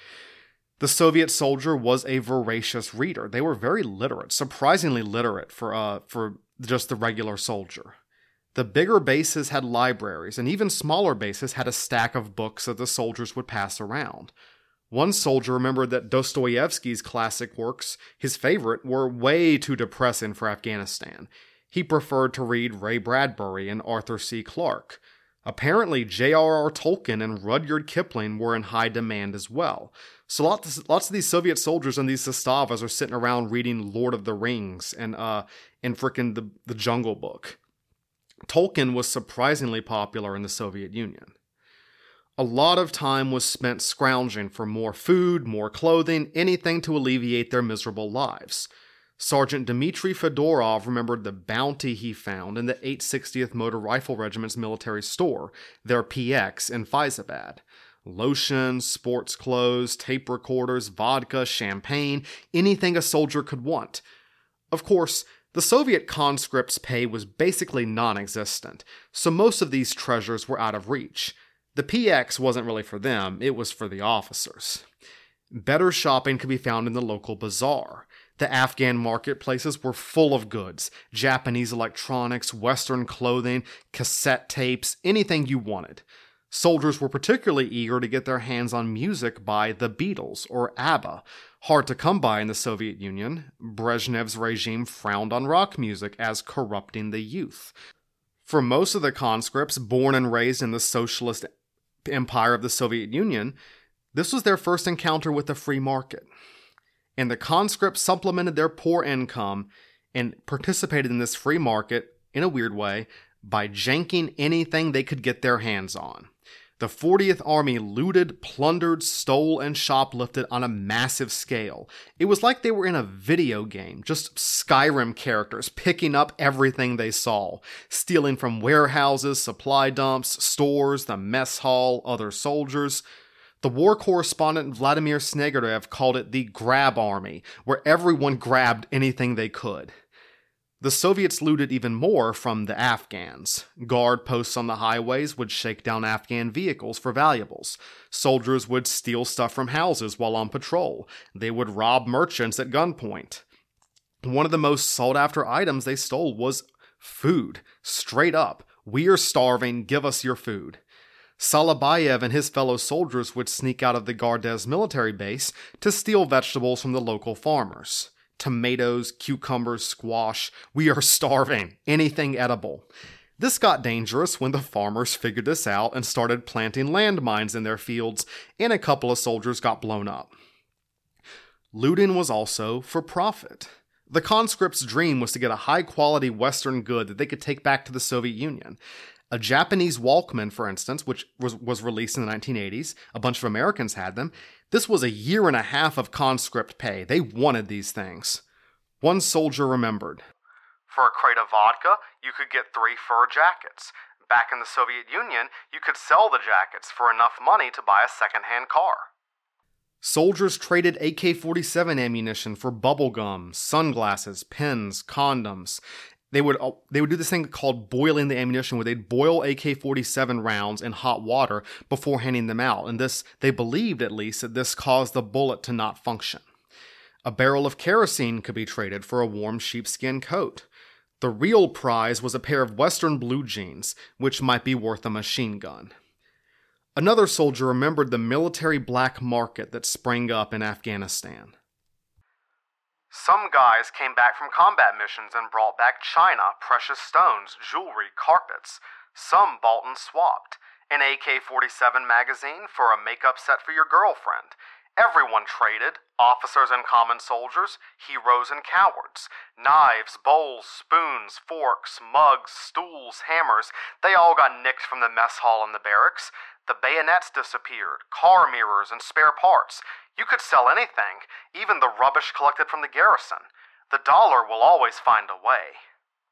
The Soviet soldier was a voracious reader. They were very literate, surprisingly literate for just the regular soldier. The bigger bases had libraries, and even smaller bases had a stack of books that the soldiers would pass around. One soldier remembered that Dostoevsky's classic works, his favorite, were way too depressing for Afghanistan. He preferred to read Ray Bradbury and Arthur C. Clarke. Apparently, J.R.R. Tolkien and Rudyard Kipling were in high demand as well. So lots of these Soviet soldiers and these Zastavas are sitting around reading Lord of the Rings and frickin' the Jungle Book. Tolkien was surprisingly popular in the Soviet Union. A lot of time was spent scrounging for more food, more clothing, anything to alleviate their miserable lives. Sergeant Dmitry Fedorov remembered the bounty he found in the 860th Motor Rifle Regiment's military store, their PX in Faizabad. Lotion, sports clothes, tape recorders, vodka, champagne, anything a soldier could want. Of course, the Soviet conscripts' pay was basically non-existent, so most of these treasures were out of reach. The PX wasn't really for them, it was for the officers. Better shopping could be found in the local bazaar. The Afghan marketplaces were full of goods, Japanese electronics, Western clothing, cassette tapes, anything you wanted. Soldiers were particularly eager to get their hands on music by the Beatles or ABBA, hard to come by in the Soviet Union. Brezhnev's regime frowned on rock music as corrupting the youth. For most of the conscripts born and raised in the socialist empire of the Soviet Union, this was their first encounter with the free market. And the conscripts supplemented their poor income and participated in this free market, in a weird way, by janking anything they could get their hands on. The 40th Army looted, plundered, stole, and shoplifted on a massive scale. It was like they were in a video game, just Skyrim characters picking up everything they saw, stealing from warehouses, supply dumps, stores, the mess hall, other soldiers. The war correspondent Vladimir Snegirev called it the grab army, where everyone grabbed anything they could. The Soviets looted even more from the Afghans. Guard posts on the highways would shake down Afghan vehicles for valuables. Soldiers would steal stuff from houses while on patrol. They would rob merchants at gunpoint. One of the most sought-after items they stole was food. Straight up. "We are starving, give us your food." Salabayev and his fellow soldiers would sneak out of the Gardez military base to steal vegetables from the local farmers. Tomatoes, cucumbers, squash. We are starving. Anything edible. This got dangerous when the farmers figured this out and started planting landmines in their fields, and a couple of soldiers got blown up. Looting was also for profit. The conscripts' dream was to get a high-quality Western good that they could take back to the Soviet Union. A Japanese Walkman, for instance, which was released in the 1980s, a bunch of Americans had them. This was a year and a half of conscript pay. They wanted these things. One soldier remembered. For a crate of vodka, you could get 3 fur jackets. Back in the Soviet Union, you could sell the jackets for enough money to buy a second-hand car. Soldiers traded AK-47 ammunition for bubble gum, sunglasses, pens, condoms. They would do this thing called boiling the ammunition, where they'd boil AK-47 rounds in hot water before handing them out, and they believed at least that this caused the bullet to not function. A barrel of kerosene could be traded for a warm sheepskin coat. The real prize was a pair of Western blue jeans, which might be worth a machine gun. Another soldier remembered the military black market that sprang up in Afghanistan. Some guys came back from combat missions and brought back china, precious stones, jewelry, carpets. Some bought and swapped. An AK-47 magazine for a makeup set for your girlfriend. Everyone traded, officers and common soldiers, heroes and cowards. Knives, bowls, spoons, forks, mugs, stools, hammers, they all got nicked from the mess hall in the barracks. The bayonets disappeared, car mirrors and spare parts. You could sell anything, even the rubbish collected from the garrison. The dollar will always find a way.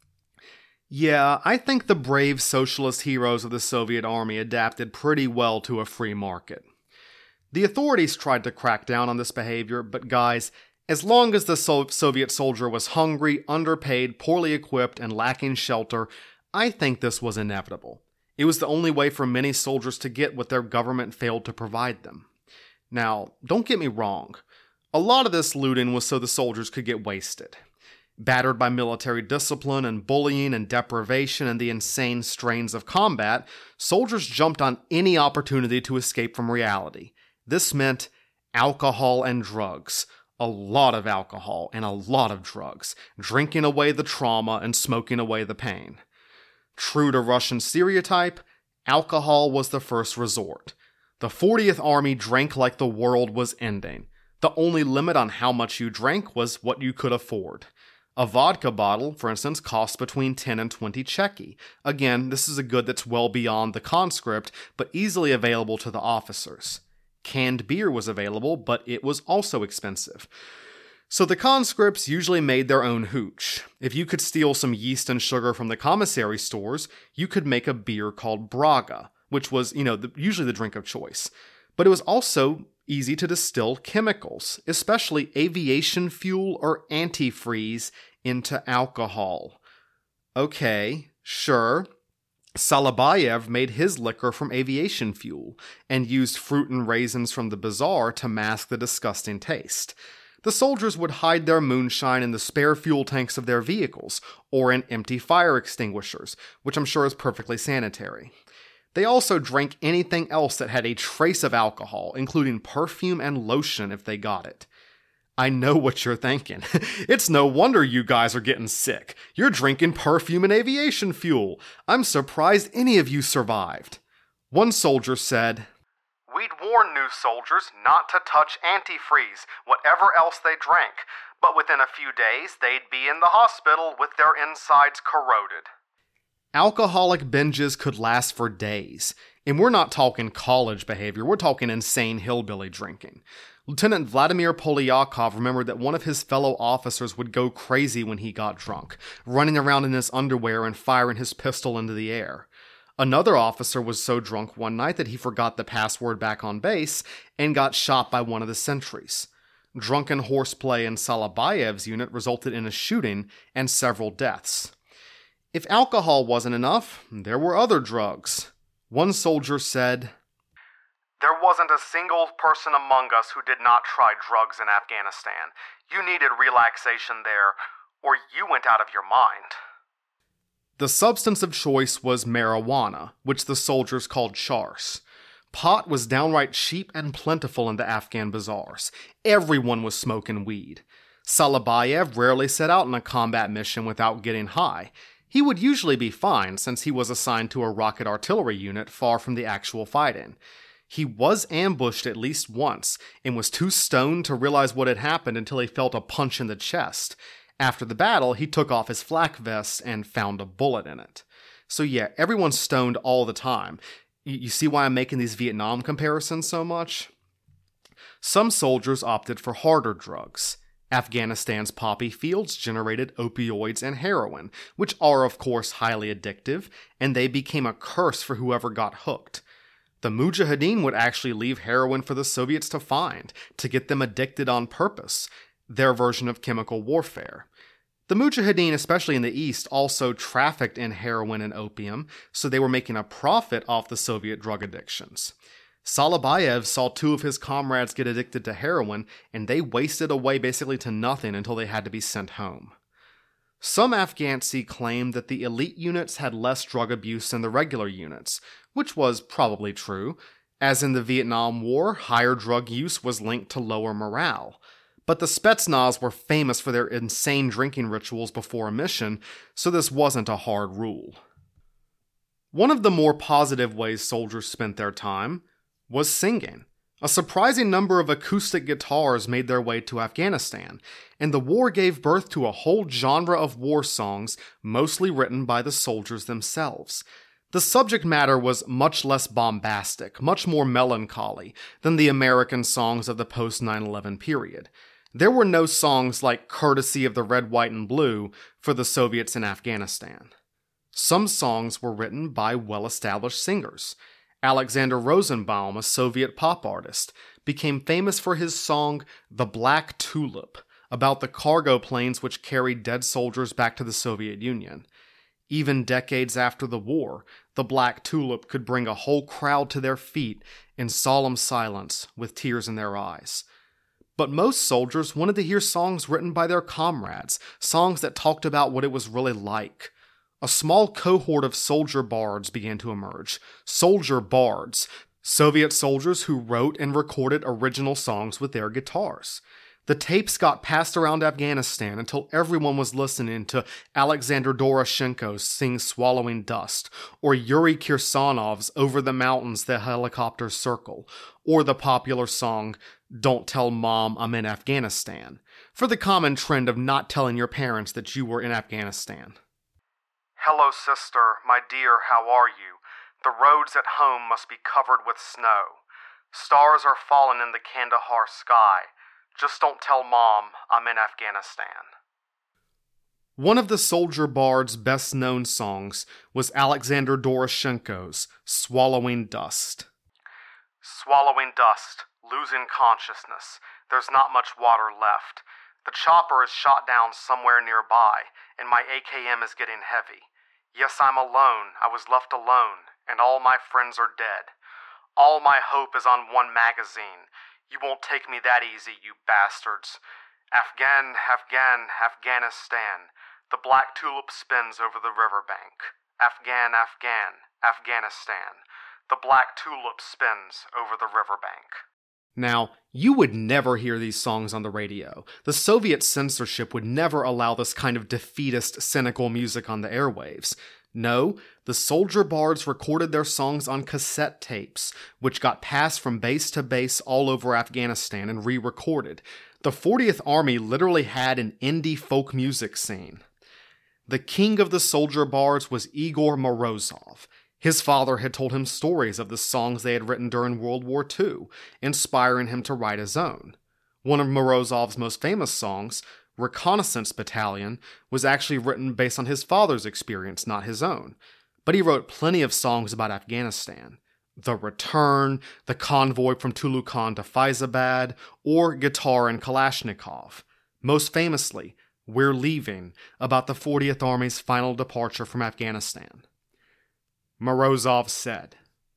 Yeah, I think the brave socialist heroes of the Soviet army adapted pretty well to a free market. The authorities tried to crack down on this behavior, but guys, as long as the Soviet soldier was hungry, underpaid, poorly equipped, and lacking shelter, I think this was inevitable. It was the only way for many soldiers to get what their government failed to provide them. Now, don't get me wrong. A lot of this looting was so the soldiers could get wasted. Battered by military discipline and bullying and deprivation and the insane strains of combat, soldiers jumped on any opportunity to escape from reality. This meant alcohol and drugs. A lot of alcohol and a lot of drugs. Drinking away the trauma and smoking away the pain. True to Russian stereotype, Alcohol was the first resort. The 40th Army drank like the world was ending. The only limit on how much you drank was what you could afford. A vodka bottle, for instance, cost between 10 and 20 checky. Again, this is a good that's well beyond the conscript, but easily available to the officers. Canned beer was available, but it was also expensive. So the conscripts usually made their own hooch. If you could steal some yeast and sugar from the commissary stores, you could make a beer called Braga, which was, usually the drink of choice. But it was also easy to distill chemicals, especially aviation fuel or antifreeze, into alcohol. Okay, sure. Salabayev made his liquor from aviation fuel and used fruit and raisins from the bazaar to mask the disgusting taste. The soldiers would hide their moonshine in the spare fuel tanks of their vehicles, or in empty fire extinguishers, which I'm sure is perfectly sanitary. They also drank anything else that had a trace of alcohol, including perfume and lotion if they got it. I know what you're thinking. It's no wonder you guys are getting sick. You're drinking perfume and aviation fuel. I'm surprised any of you survived. One soldier said, "We'd warn new soldiers not to touch antifreeze, whatever else they drank, but within a few days they'd be in the hospital with their insides corroded." Alcoholic binges could last for days, and we're not talking college behavior, we're talking insane hillbilly drinking. Lieutenant Vladimir Polyakov remembered that one of his fellow officers would go crazy when he got drunk, running around in his underwear and firing his pistol into the air. Another officer was so drunk one night that he forgot the password back on base and got shot by one of the sentries. Drunken horseplay in Salabayev's unit resulted in a shooting and several deaths. If alcohol wasn't enough, there were other drugs. One soldier said, "There wasn't a single person among us who did not try drugs in Afghanistan. You needed relaxation there, or you went out of your mind." The substance of choice was marijuana, which the soldiers called chars. Pot was downright cheap and plentiful in the Afghan bazaars. Everyone was smoking weed. Salabayev rarely set out on a combat mission without getting high. He would usually be fine since he was assigned to a rocket artillery unit far from the actual fighting. He was ambushed at least once and was too stoned to realize what had happened until he felt a punch in the chest. After the battle, he took off his flak vest and found a bullet in it. So yeah, everyone's stoned all the time. You see why I'm making these Vietnam comparisons so much? Some soldiers opted for harder drugs. Afghanistan's poppy fields generated opioids and heroin, which are of course highly addictive, and they became a curse for whoever got hooked. The Mujahideen would actually leave heroin for the Soviets to find, to get them addicted on purpose, their version of chemical warfare. The Mujahideen, especially in the East, also trafficked in heroin and opium, so they were making a profit off the Soviet drug addictions. Salabayev saw two of his comrades get addicted to heroin, and they wasted away basically to nothing until they had to be sent home. Some Afghansi claimed that the elite units had less drug abuse than the regular units, which was probably true, as in the Vietnam War, higher drug use was linked to lower morale. But the Spetsnaz were famous for their insane drinking rituals before a mission, so this wasn't a hard rule. One of the more positive ways soldiers spent their time was singing. A surprising number of acoustic guitars made their way to Afghanistan, and the war gave birth to a whole genre of war songs, mostly written by the soldiers themselves. The subject matter was much less bombastic, much more melancholy than the American songs of the post-9/11 period. There were no songs like Courtesy of the Red, White, and Blue for the Soviets in Afghanistan. Some songs were written by well-established singers. Alexander Rosenbaum, a Soviet pop artist, became famous for his song The Black Tulip, about the cargo planes which carried dead soldiers back to the Soviet Union. Even decades after the war, The Black Tulip could bring a whole crowd to their feet in solemn silence with tears in their eyes. But most soldiers wanted to hear songs written by their comrades, songs that talked about what it was really like. A small cohort of soldier bards began to emerge. Soldier bards, Soviet soldiers who wrote and recorded original songs with their guitars. The tapes got passed around Afghanistan until everyone was listening to Alexander Doroshenko sing Swallowing Dust, or Yuri Kirsanov's Over the Mountains the Helicopters Circle, or the popular song Don't Tell Mom I'm in Afghanistan, for the common trend of not telling your parents that you were in Afghanistan. Hello, sister, my dear, how are you? The roads at home must be covered with snow. Stars are falling in the Kandahar sky. Just don't tell Mom I'm in Afghanistan. One of the Soldier Bard's best-known songs was Alexander Doroshenko's Swallowing Dust. Swallowing dust, losing consciousness. There's not much water left. The chopper is shot down somewhere nearby, and my AKM is getting heavy. Yes, I'm alone. I was left alone, and all my friends are dead. All my hope is on one magazine. You won't take me that easy, you bastards. Afghanistan. The black tulip spins over the riverbank. Afghanistan. The black tulip spins over the riverbank. Now, you would never hear these songs on the radio. The Soviet censorship would never allow this kind of defeatist, cynical music on the airwaves. No, the Soldier Bards recorded their songs on cassette tapes, which got passed from base to base all over Afghanistan and re-recorded. The 40th Army literally had an indie folk music scene. The king of the Soldier Bards was Igor Morozov. His father had told him stories of the songs they had written during World War II, inspiring him to write his own. One of Morozov's most famous songs, Reconnaissance Battalion, was actually written based on his father's experience, not his own. But he wrote plenty of songs about Afghanistan. The Return, The Convoy from Tulukan to Faizabad, or Guitar and Kalashnikov. Most famously, We're Leaving, about the 40th Army's final departure from Afghanistan. Morozov said,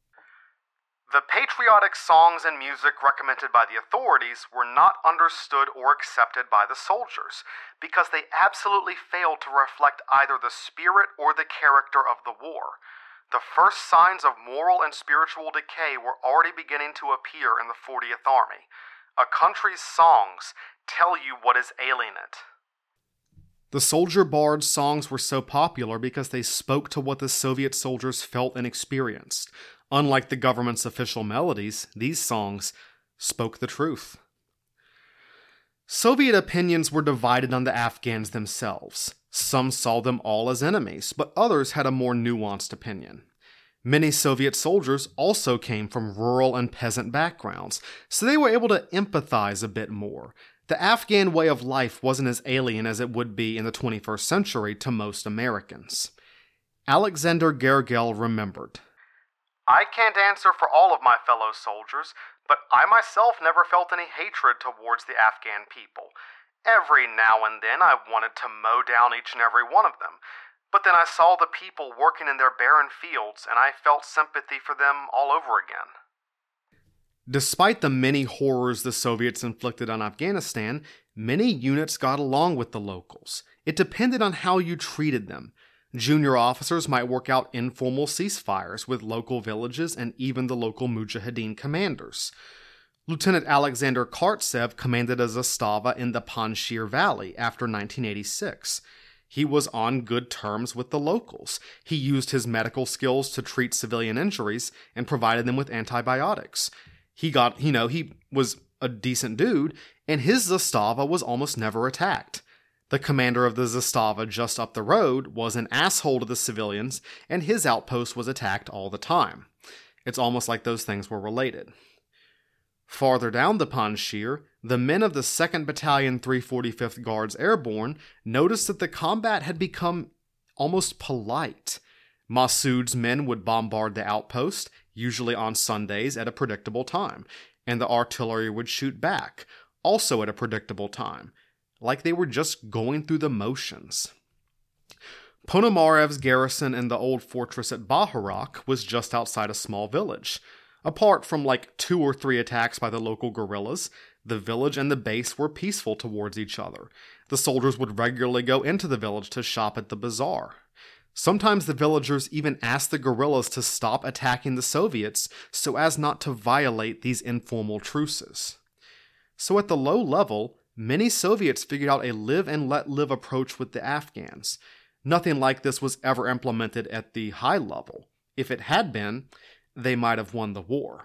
The patriotic songs and music recommended by the authorities were not understood or accepted by the soldiers because they absolutely failed to reflect either the spirit or the character of the war. The first signs of moral and spiritual decay were already beginning to appear in the 40th Army. A country's songs tell you what is ailing it. The Soldier Bards songs were so popular because they spoke to what the Soviet soldiers felt and experienced. Unlike the government's official melodies, these songs spoke the truth. Soviet opinions were divided on the Afghans themselves. Some saw them all as enemies, but others had a more nuanced opinion. Many Soviet soldiers also came from rural and peasant backgrounds, so they were able to empathize a bit more. The Afghan way of life wasn't as alien as it would be in the 21st century to most Americans. Alexander Gergel remembered, I can't answer for all of my fellow soldiers, but I myself never felt any hatred towards the Afghan people. Every now and then I wanted to mow down each and every one of them, but then I saw the people working in their barren fields and I felt sympathy for them all over again. Despite the many horrors the Soviets inflicted on Afghanistan, many units got along with the locals. It depended on how you treated them. Junior officers might work out informal ceasefires with local villages and even the local Mujahideen commanders. Lieutenant Alexander Kartsev commanded a Zastava in the Panjshir Valley after 1986. He was on good terms with the locals. He used his medical skills to treat civilian injuries and provided them with antibiotics. He was a decent dude, and his Zastava was almost never attacked. The commander of the Zastava just up the road was an asshole to the civilians, and his outpost was attacked all the time. It's almost like those things were related. Farther down the Panjshir, the men of the 2nd Battalion 345th Guards Airborne noticed that the combat had become almost polite. Massoud's men would bombard the outpost, usually on Sundays at a predictable time, and the artillery would shoot back, also at a predictable time, like they were just going through the motions. Ponomarev's garrison in the old fortress at Baharak was just outside a small village. Apart from like 2 or 3 attacks by the local guerrillas, the village and the base were peaceful towards each other. The soldiers would regularly go into the village to shop at the bazaar. Sometimes the villagers even asked the guerrillas to stop attacking the Soviets so as not to violate these informal truces. So at the low level, many Soviets figured out a live and let live approach with the Afghans. Nothing like this was ever implemented at the high level. If it had been, they might have won the war.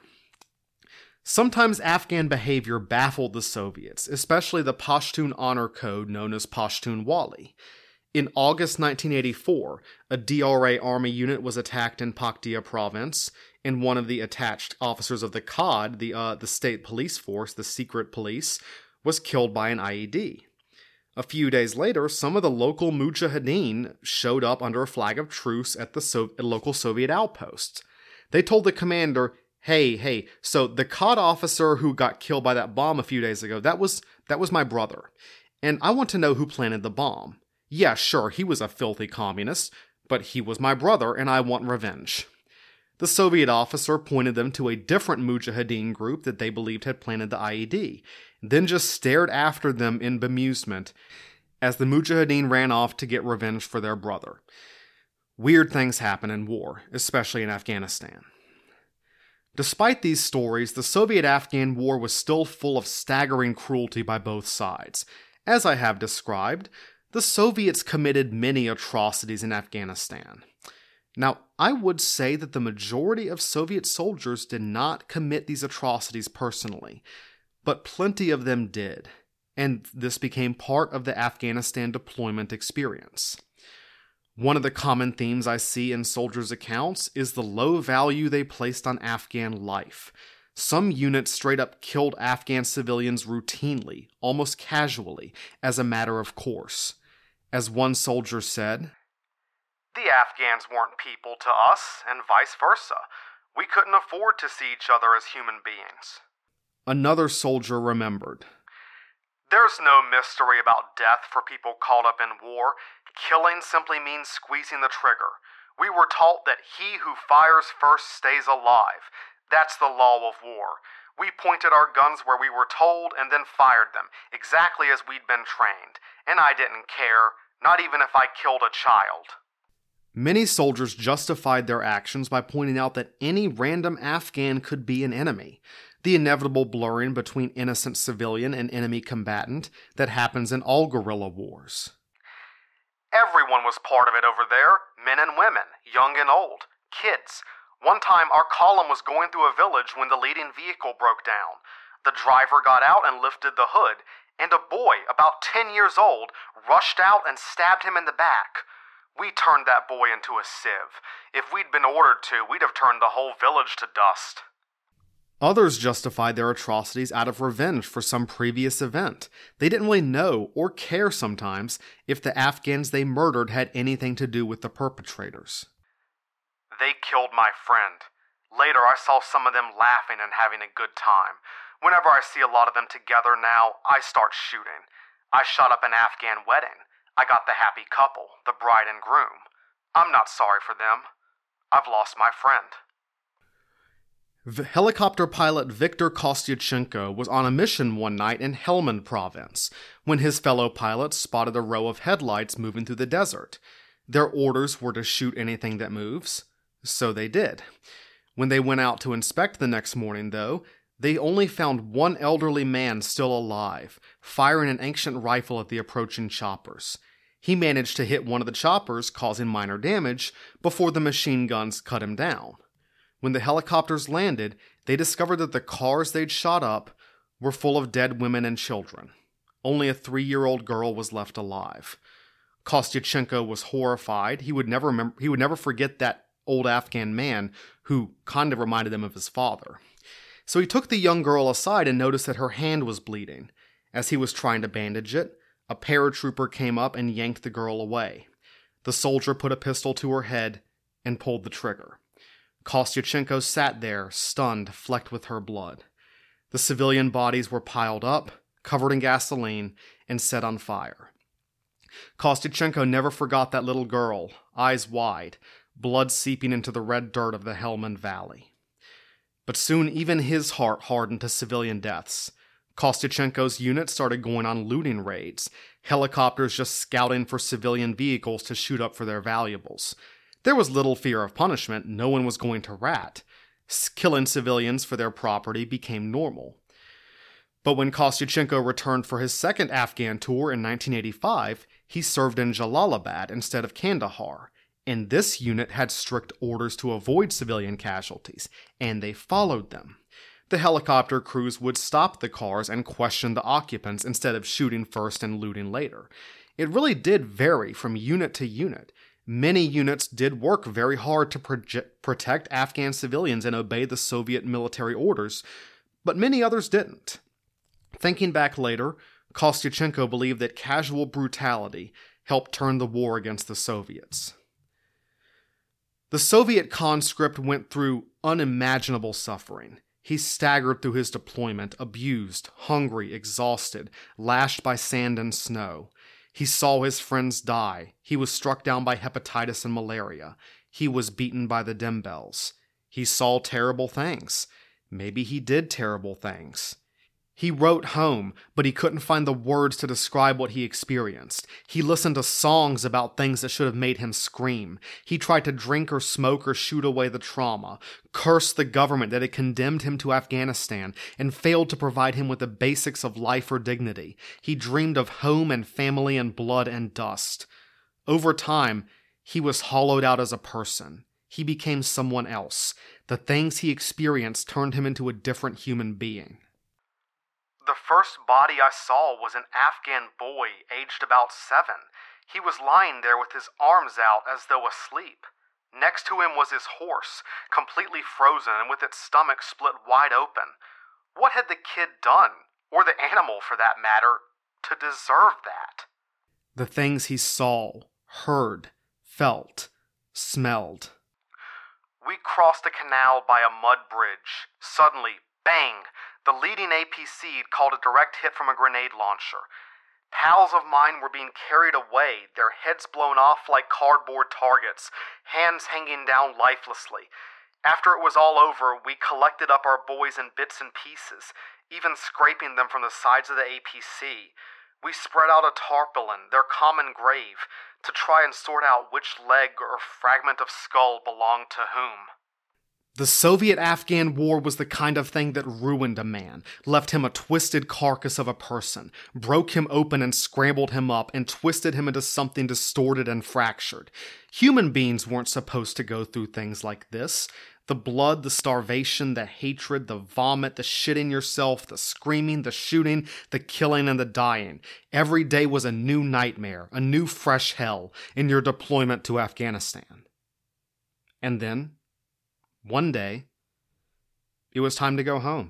Sometimes Afghan behavior baffled the Soviets, especially the Pashtun honor code known as Pashtunwali. In August 1984, a DRA army unit was attacked in Paktia province, and one of the attached officers of the KOD, the state police force, the secret police, was killed by an IED. A few days later, some of the local mujahideen showed up under a flag of truce at the local Soviet outpost. They told the commander, hey, so the KOD officer who got killed by that bomb a few days ago, that was my brother. And I want to know who planted the bomb. Yeah, sure, he was a filthy communist, but he was my brother and I want revenge. The Soviet officer pointed them to a different mujahideen group that they believed had planted the IED, then just stared after them in bemusement as the mujahideen ran off to get revenge for their brother. Weird things happen in war, especially in Afghanistan. Despite these stories, the Soviet-Afghan War was still full of staggering cruelty by both sides. As I have described, the Soviets committed many atrocities in Afghanistan. Now, I would say that the majority of Soviet soldiers did not commit these atrocities personally, but plenty of them did, and this became part of the Afghanistan deployment experience. One of the common themes I see in soldiers' accounts is the low value they placed on Afghan life. Some units straight up killed Afghan civilians routinely, almost casually, as a matter of course. As one soldier said, "The Afghans weren't people to us, and vice versa. We couldn't afford to see each other as human beings." Another soldier remembered, "There's no mystery about death for people caught up in war. Killing simply means squeezing the trigger. We were taught that he who fires first stays alive. That's the law of war. We pointed our guns where we were told and then fired them, exactly as we'd been trained. And I didn't care, not even if I killed a child." Many soldiers justified their actions by pointing out that any random Afghan could be an enemy, the inevitable blurring between innocent civilian and enemy combatant that happens in all guerrilla wars. "Everyone was part of it over there, men and women, young and old, kids. One time our column was going through a village when the leading vehicle broke down. The driver got out and lifted the hood, and a boy, about 10 years old, rushed out and stabbed him in the back. We turned that boy into a sieve. If we'd been ordered to, we'd have turned the whole village to dust." Others justified their atrocities out of revenge for some previous event. They didn't really know or care sometimes if the Afghans they murdered had anything to do with the perpetrators. "They killed my friend. Later I saw some of them laughing and having a good time. Whenever I see a lot of them together now, I start shooting. I shot up an Afghan wedding. I got the happy couple, the bride and groom. I'm not sorry for them. I've lost my friend." Helicopter pilot Viktor Kostyachenko was on a mission one night in Helmand province when his fellow pilots spotted a row of headlights moving through the desert. Their orders were to shoot anything that moves, so they did. When they went out to inspect the next morning, though, they only found one elderly man still alive, firing an ancient rifle at the approaching choppers. He managed to hit one of the choppers, causing minor damage, before the machine guns cut him down. When the helicopters landed, they discovered that the cars they'd shot up were full of dead women and children. Only a 3-year-old girl was left alive. Kostyachenko was horrified. He would never forget that old Afghan man who kind of reminded him of his father. So he took the young girl aside and noticed that her hand was bleeding. As he was trying to bandage it, a paratrooper came up and yanked the girl away. The soldier put a pistol to her head and pulled the trigger. Kostyachenko sat there, stunned, flecked with her blood. The civilian bodies were piled up, covered in gasoline, and set on fire. Kostyachenko never forgot that little girl, eyes wide, blood seeping into the red dirt of the Helmand Valley. But soon even his heart hardened to civilian deaths. Kostyachenko's unit started going on looting raids, helicopters just scouting for civilian vehicles to shoot up for their valuables. There was little fear of punishment, no one was going to rat. Killing civilians for their property became normal. But when Kostyuchenko returned for his second Afghan tour in 1985, he served in Jalalabad instead of Kandahar, and this unit had strict orders to avoid civilian casualties, and they followed them. The helicopter crews would stop the cars and question the occupants instead of shooting first and looting later. It really did vary from unit to unit. Many units did work very hard to protect Afghan civilians and obey the Soviet military orders, but many others didn't. Thinking back later, Kostyuchenko believed that casual brutality helped turn the war against the Soviets. The Soviet conscript went through unimaginable suffering. He staggered through his deployment, abused, hungry, exhausted, lashed by sand and snow. He saw his friends die. He was struck down by hepatitis and malaria. He was beaten by the Dembels. He saw terrible things. Maybe he did terrible things. He wrote home, but he couldn't find the words to describe what he experienced. He listened to songs about things that should have made him scream. He tried to drink or smoke or shoot away the trauma, cursed the government that had condemned him to Afghanistan and failed to provide him with the basics of life or dignity. He dreamed of home and family and blood and dust. Over time, he was hollowed out as a person. He became someone else. The things he experienced turned him into a different human being. The first body I saw was an Afghan boy aged about 7. He was lying there with his arms out as though asleep. Next to him was his horse, completely frozen and with its stomach split wide open. What had the kid done, or the animal for that matter, to deserve that? The things he saw, heard, felt, smelled. We crossed a canal by a mud bridge. Suddenly, bang! The leading APC called a direct hit from a grenade launcher. Pals of mine were being carried away, their heads blown off like cardboard targets, hands hanging down lifelessly. After it was all over, we collected up our boys in bits and pieces, even scraping them from the sides of the APC. We spread out a tarpaulin, their common grave, to try and sort out which leg or fragment of skull belonged to whom. The Soviet-Afghan War was the kind of thing that ruined a man, left him a twisted carcass of a person, broke him open and scrambled him up, and twisted him into something distorted and fractured. Human beings weren't supposed to go through things like this. The blood, the starvation, the hatred, the vomit, the shitting yourself, the screaming, the shooting, the killing, and the dying. Every day was a new nightmare, a new fresh hell in your deployment to Afghanistan. And then, one day, it was time to go home.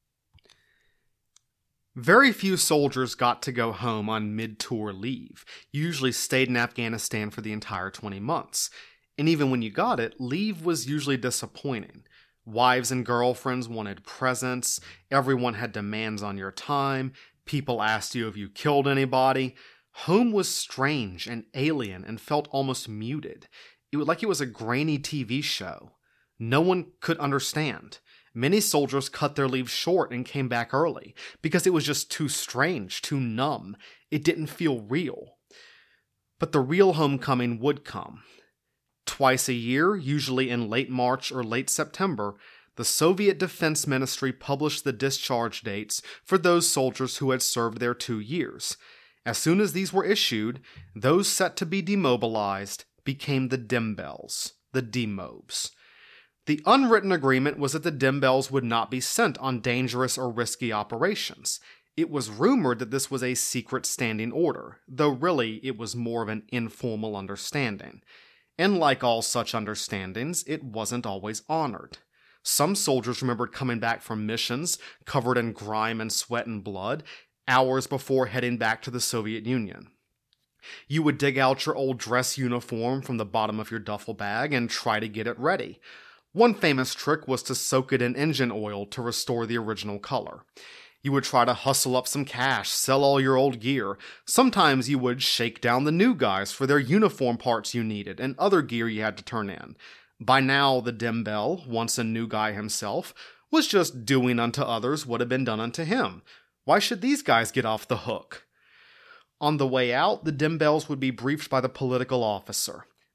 Very few soldiers got to go home on mid-tour leave. You usually stayed in Afghanistan for the entire 20 months. And even when you got it, leave was usually disappointing. Wives and girlfriends wanted presents, everyone had demands on your time, people asked you if you killed anybody. Home was strange and alien and felt almost muted. It was like it was a grainy TV show. No one could understand. Many soldiers cut their leave short and came back early because it was just too strange, too numb. It didn't feel real. But the real homecoming would come. Twice a year, usually in late March or late September, the Soviet Defense Ministry published the discharge dates for those soldiers who had served their 2 years. As soon as these were issued, those set to be demobilized became the Dembels, the Demobes. The unwritten agreement was that the Dembels would not be sent on dangerous or risky operations. It was rumored that this was a secret standing order, though really it was more of an informal understanding. And like all such understandings, it wasn't always honored. Some soldiers remembered coming back from missions, covered in grime and sweat and blood, hours before heading back to the Soviet Union. You would dig out your old dress uniform from the bottom of your duffel bag and try to get it ready. One famous trick was to soak it in engine oil to restore the original color. You would try to hustle up some cash, sell all your old gear. Sometimes you would shake down the new guys for their uniform parts you needed and other gear you had to turn in. By now, the Dembel, once a new guy himself, was just doing unto others what had been done unto him. Why should these guys get off the hook? On the way out, the Dembels would be briefed by the political officer.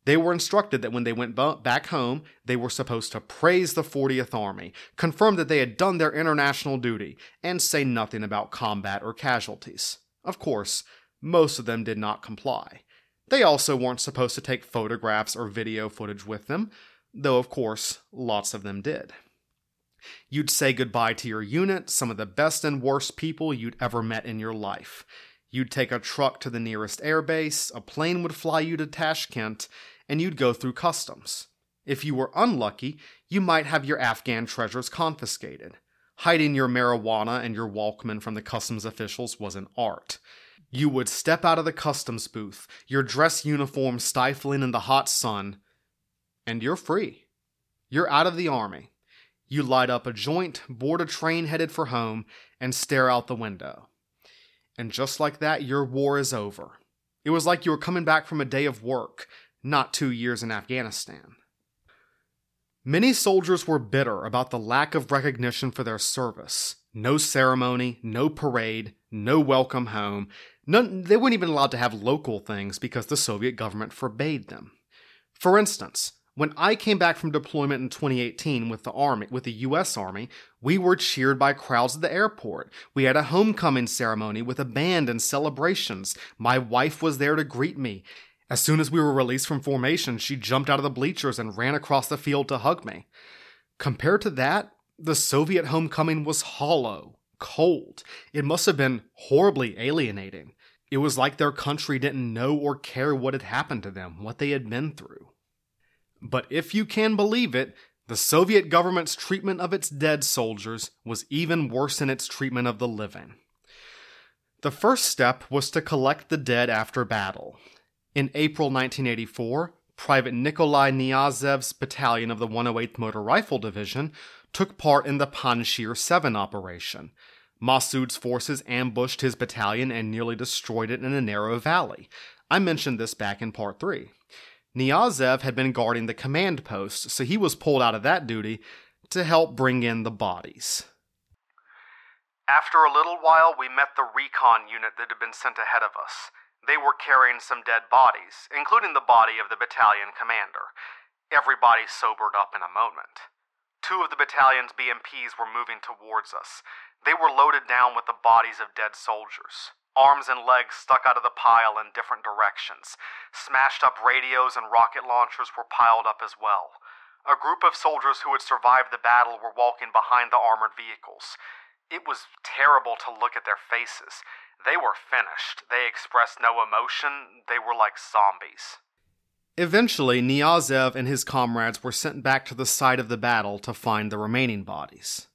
They were instructed that when they went back home, they were supposed to praise the 40th Army, confirm that they had done their international duty, and say nothing about combat or casualties. Of course, most of them did not comply. They also weren't supposed to take photographs or video footage with them, though of course, lots of them did. You'd say goodbye to your unit, some of the best and worst people you'd ever met in your life. You'd take a truck to the nearest airbase, a plane would fly you to Tashkent, and you'd go through customs. If you were unlucky, you might have your Afghan treasures confiscated. Hiding your marijuana and your Walkman from the customs officials was an art. You would step out of the customs booth, your dress uniform stifling in the hot sun, and you're free. You're out of the army. You light up a joint, board a train headed for home, and stare out the window. And just like that, your war is over. It was like you were coming back from a day of work, not 2 years in Afghanistan. Many soldiers were bitter about the lack of recognition for their service. No ceremony, no parade, no welcome home. They weren't even allowed to have local things because the Soviet government forbade them. For instance, when I came back from deployment in 2018 with the US Army, we were cheered by crowds at the airport. We had a homecoming ceremony with a band and celebrations. My wife was there to greet me. As soon as we were released from formation, she jumped out of the bleachers and ran across the field to hug me. Compared to that, the Soviet homecoming was hollow, cold. It must have been horribly alienating. It was like their country didn't know or care what had happened to them, what they had been through. But if you can believe it, the Soviet government's treatment of its dead soldiers was even worse than its treatment of the living. The first step was to collect the dead after battle. In April 1984, Private Nikolai Niazev's battalion of the 108th Motor Rifle Division took part in the Panjshir 7 operation. Massoud's forces ambushed his battalion and nearly destroyed it in a narrow valley. I mentioned this back in Part 3. Niazev had been guarding the command post, so he was pulled out of that duty to help bring in the bodies. After a little while, we met the recon unit that had been sent ahead of us. They were carrying some dead bodies, including the body of the battalion commander. Everybody sobered up in a moment. 2 of the battalion's BMPs were moving towards us. They were loaded down with the bodies of dead soldiers. Arms and legs stuck out of the pile in different directions. Smashed up radios and rocket launchers were piled up as well. A group of soldiers who had survived the battle were walking behind the armored vehicles. It was terrible to look at their faces. They were finished. They expressed no emotion. They were like zombies. Eventually, Niazev and his comrades were sent back to the site of the battle to find the remaining bodies.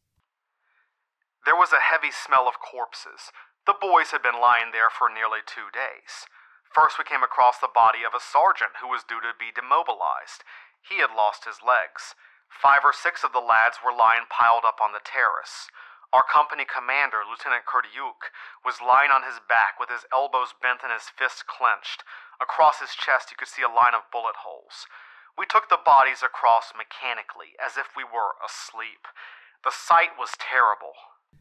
There was a heavy smell of corpses. The boys had been lying there for nearly 2 days. First, we came across the body of a sergeant who was due to be demobilized. He had lost his legs. 5 or 6 of the lads were lying piled up on the terrace. Our company commander, Lieutenant Kurdyuk, was lying on his back with his elbows bent and his fists clenched. Across his chest, you could see a line of bullet holes. We took the bodies across mechanically, as if we were asleep. The sight was terrible.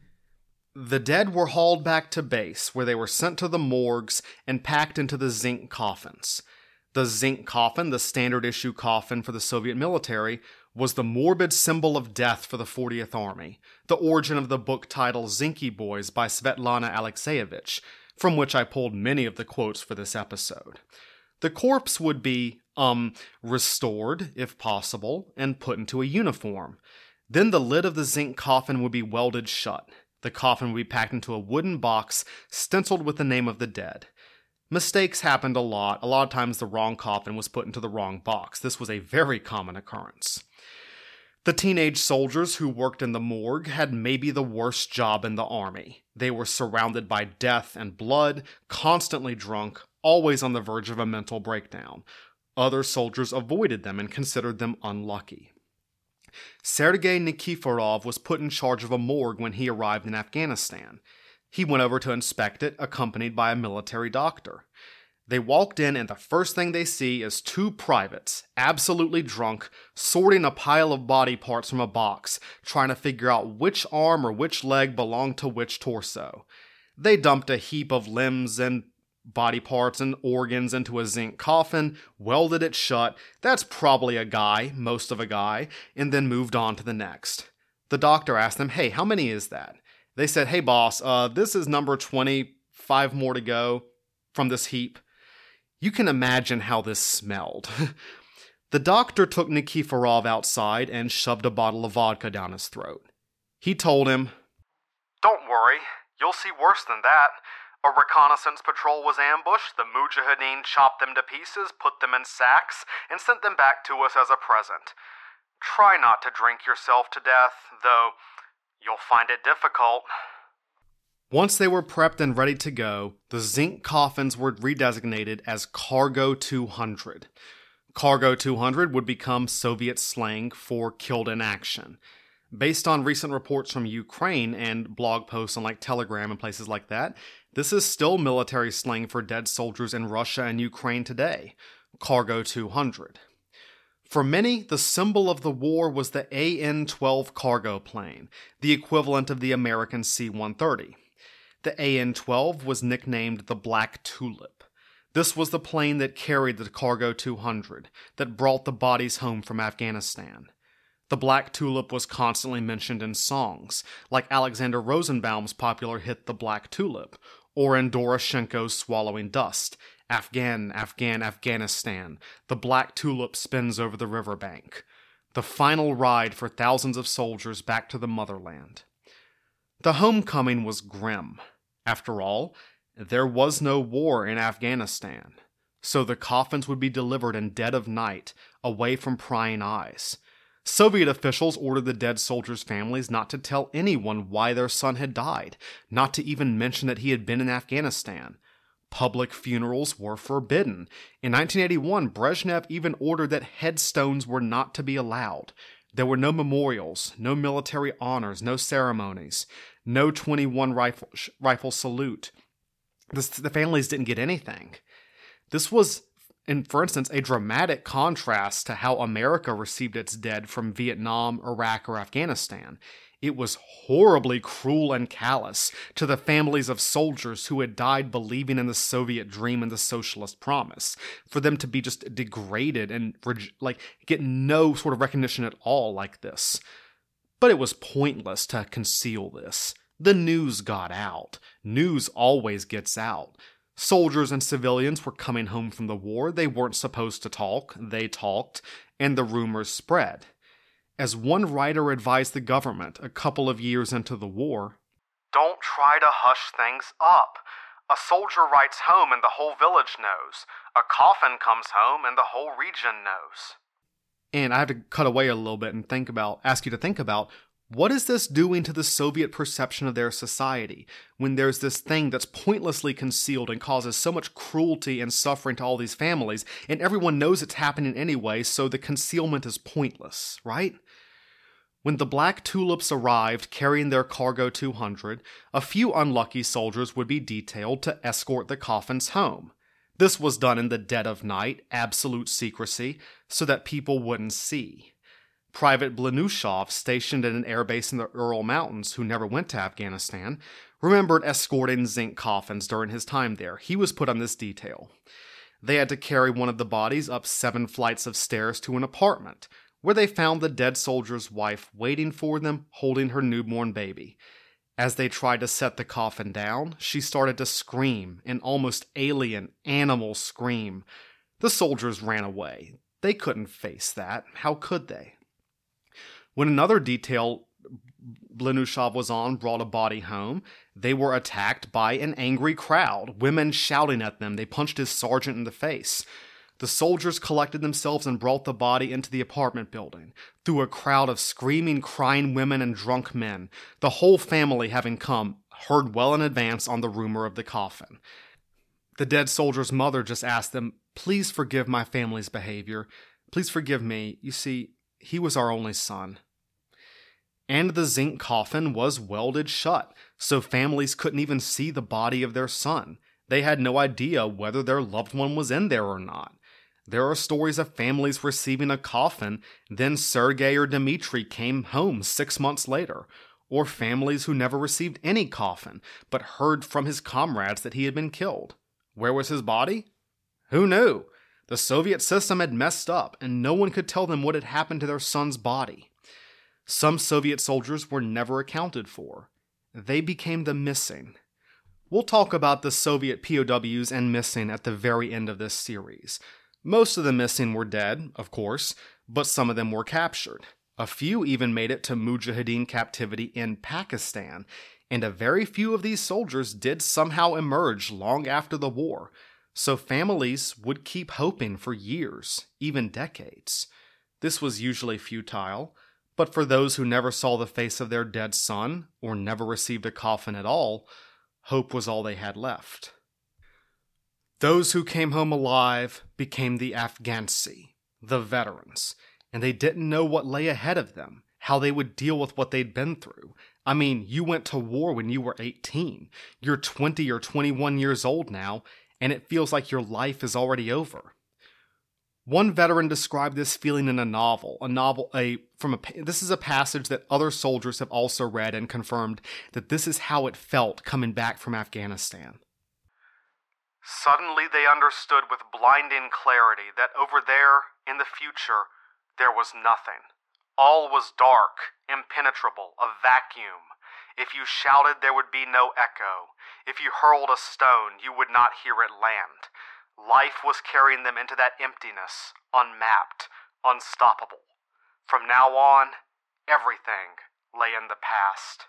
The dead were hauled back to base, where they were sent to the morgues and packed into the zinc coffins. The zinc coffin, the standard issue coffin for the Soviet military, was the morbid symbol of death for the 40th Army, the origin of the book titled Zinky Boys by Svetlana Alexeyevich, from which I pulled many of the quotes for this episode. The corpse would be, restored, if possible, and put into a uniform. Then the lid of the zinc coffin would be welded shut. The coffin would be packed into a wooden box stenciled with the name of the dead. Mistakes happened a lot. A lot of times the wrong coffin was put into the wrong box. This was a very common occurrence. The teenage soldiers who worked in the morgue had maybe the worst job in the army. They were surrounded by death and blood, constantly drunk, always on the verge of a mental breakdown. Other soldiers avoided them and considered them unlucky. Sergei Nikiforov was put in charge of a morgue when he arrived in Afghanistan. He went over to inspect it, accompanied by a military doctor. They walked in, and the first thing they see is 2 privates, absolutely drunk, sorting a pile of body parts from a box, trying to figure out which arm or which leg belonged to which torso. They dumped a heap of limbs and body parts and organs into a zinc coffin, welded it shut. That's probably a guy, most of a guy, and then moved on to the next. The doctor asked them, "Hey, how many is that?" They said, "Hey boss, this is number 20, 5 more to go from this heap." You can imagine how this smelled. The doctor took Nikiforov outside and shoved a bottle of vodka down his throat. He told him, "Don't worry, you'll see worse than that. A reconnaissance patrol was ambushed, the Mujahideen chopped them to pieces, put them in sacks, and sent them back to us as a present. Try not to drink yourself to death, though you'll find it difficult." Once they were prepped and ready to go, the zinc coffins were redesignated as Cargo 200. Cargo 200 would become Soviet slang for killed in action. Based on recent reports from Ukraine and blog posts on Telegram and places like that, this is still military slang for dead soldiers in Russia and Ukraine today. Cargo 200. For many, the symbol of the war was the AN-12 cargo plane, the equivalent of the American C-130. The AN-12 was nicknamed the Black Tulip. This was the plane that carried the Cargo 200, that brought the bodies home from Afghanistan. The Black Tulip was constantly mentioned in songs, like Alexander Rosenbaum's popular hit The Black Tulip, or in Doroshenko's Swallowing Dust, Afghan, Afghan, Afghanistan, the Black Tulip spins over the riverbank. The final ride for thousands of soldiers back to the motherland. The homecoming was grim. After all, there was no war in Afghanistan, so the coffins would be delivered in dead of night, away from prying eyes. Soviet officials ordered the dead soldiers' families not to tell anyone why their son had died, not to even mention that he had been in Afghanistan. Public funerals were forbidden. In 1981, Brezhnev even ordered that headstones were not to be allowed. There were no memorials, no military honors, no ceremonies, no 21 rifle salute. The families didn't get anything. This was, for instance, a dramatic contrast to how America received its dead from Vietnam, Iraq, or Afghanistan. It was horribly cruel and callous to the families of soldiers who had died believing in the Soviet dream and the socialist promise. For them to be just degraded and get no sort of recognition at all like this. But it was pointless to conceal this. The news got out. News always gets out. Soldiers and civilians were coming home from the war. They weren't supposed to talk. They talked, and the rumors spread. As one writer advised the government a couple of years into the war, "Don't try to hush things up. A soldier writes home and the whole village knows. A coffin comes home and the whole region knows." And I have to cut away a little bit and ask you to think about, what is this doing to the Soviet perception of their society when there's this thing that's pointlessly concealed and causes so much cruelty and suffering to all these families, and everyone knows it's happening anyway, so the concealment is pointless, right? When the Black Tulips arrived carrying their Cargo 200, a few unlucky soldiers would be detailed to escort the coffins home. This was done in the dead of night, absolute secrecy, so that people wouldn't see. Private Blenushov, stationed at an airbase in the Ural Mountains, who never went to Afghanistan, remembered escorting zinc coffins during his time there. He was put on this detail. They had to carry one of the bodies up 7 flights of stairs to an apartment, where they found the dead soldier's wife waiting for them, holding her newborn baby. As they tried to set the coffin down, she started to scream, an almost alien, animal scream. The soldiers ran away. They couldn't face that. How could they? When another detail Blenushov was on brought a body home, they were attacked by an angry crowd, women shouting at them. They punched his sergeant in the face. The soldiers collected themselves and brought the body into the apartment building, through a crowd of screaming, crying women and drunk men, the whole family having come, heard well in advance on the rumor of the coffin. The dead soldier's mother just asked them, "Please forgive my family's behavior. Please forgive me. You see, he was our only son." And the zinc coffin was welded shut, so families couldn't even see the body of their son. They had no idea whether their loved one was in there or not. There are stories of families receiving a coffin, then Sergei or Dmitri came home 6 months later, or families who never received any coffin, but heard from his comrades that he had been killed. Where was his body? Who knew? The Soviet system had messed up, and no one could tell them what had happened to their son's body. Some Soviet soldiers were never accounted for. They became the missing. We'll talk about the Soviet POWs and missing at the very end of this series. Most of the missing were dead, of course, but some of them were captured. A few even made it to Mujahideen captivity in Pakistan, and a very few of these soldiers did somehow emerge long after the war, so families would keep hoping for years, even decades. This was usually futile, but for those who never saw the face of their dead son, or never received a coffin at all, hope was all they had left. Those who came home alive became the Afghansi, the veterans, and they didn't know what lay ahead of them, how they would deal with what they'd been through. I mean, you went to war when you were 18. You're 20 or 21 years old now, and it feels like your life is already over. One veteran described this feeling in a novel. This is a passage that other soldiers have also read and confirmed that this is how it felt coming back from Afghanistan. Suddenly they understood with blinding clarity that over there, in the future, there was nothing. All was dark, impenetrable, a vacuum. If you shouted, there would be no echo. If you hurled a stone, you would not hear it land. Life was carrying them into that emptiness, unmapped, unstoppable. From now on, everything lay in the past.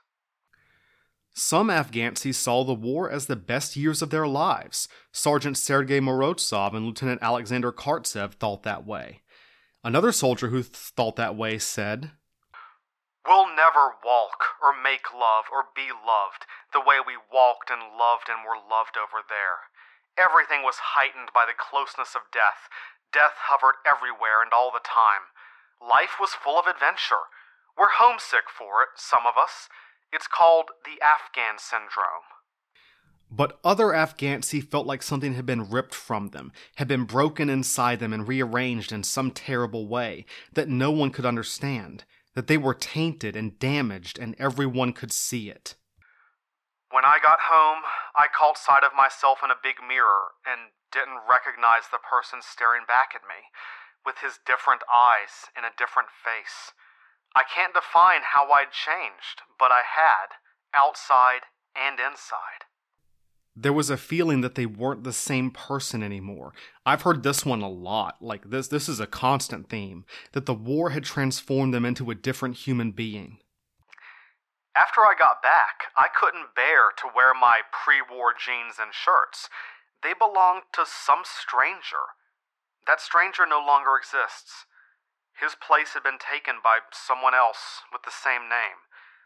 Some Afghansis saw the war as the best years of their lives. Sergeant Sergei Morozov and Lieutenant Alexander Kartsev thought that way. Another soldier who thought that way said, "We'll never walk or make love or be loved the way we walked and were loved over there. Everything was heightened by the closeness of death. Death hovered everywhere and all the time. Life was full of adventure. We're homesick for it, some of us. It's called the Afghan syndrome." But other Afghansi felt like something had been ripped from them, had been broken inside them and rearranged in some terrible way that no one could understand, that they were tainted and damaged and everyone could see it. "When I got home, I caught sight of myself in a big mirror and didn't recognize the person staring back at me, with his different eyes and a different face. I can't define how I'd changed, but I had, outside and inside." There was a feeling that they weren't the same person anymore. I've heard this one a lot. Like this is a constant theme, that the war had transformed them into a different human being. "After I got back, I couldn't bear to wear my pre-war jeans and shirts. They belonged to some stranger. That stranger no longer exists. His place had been taken by someone else with the same name.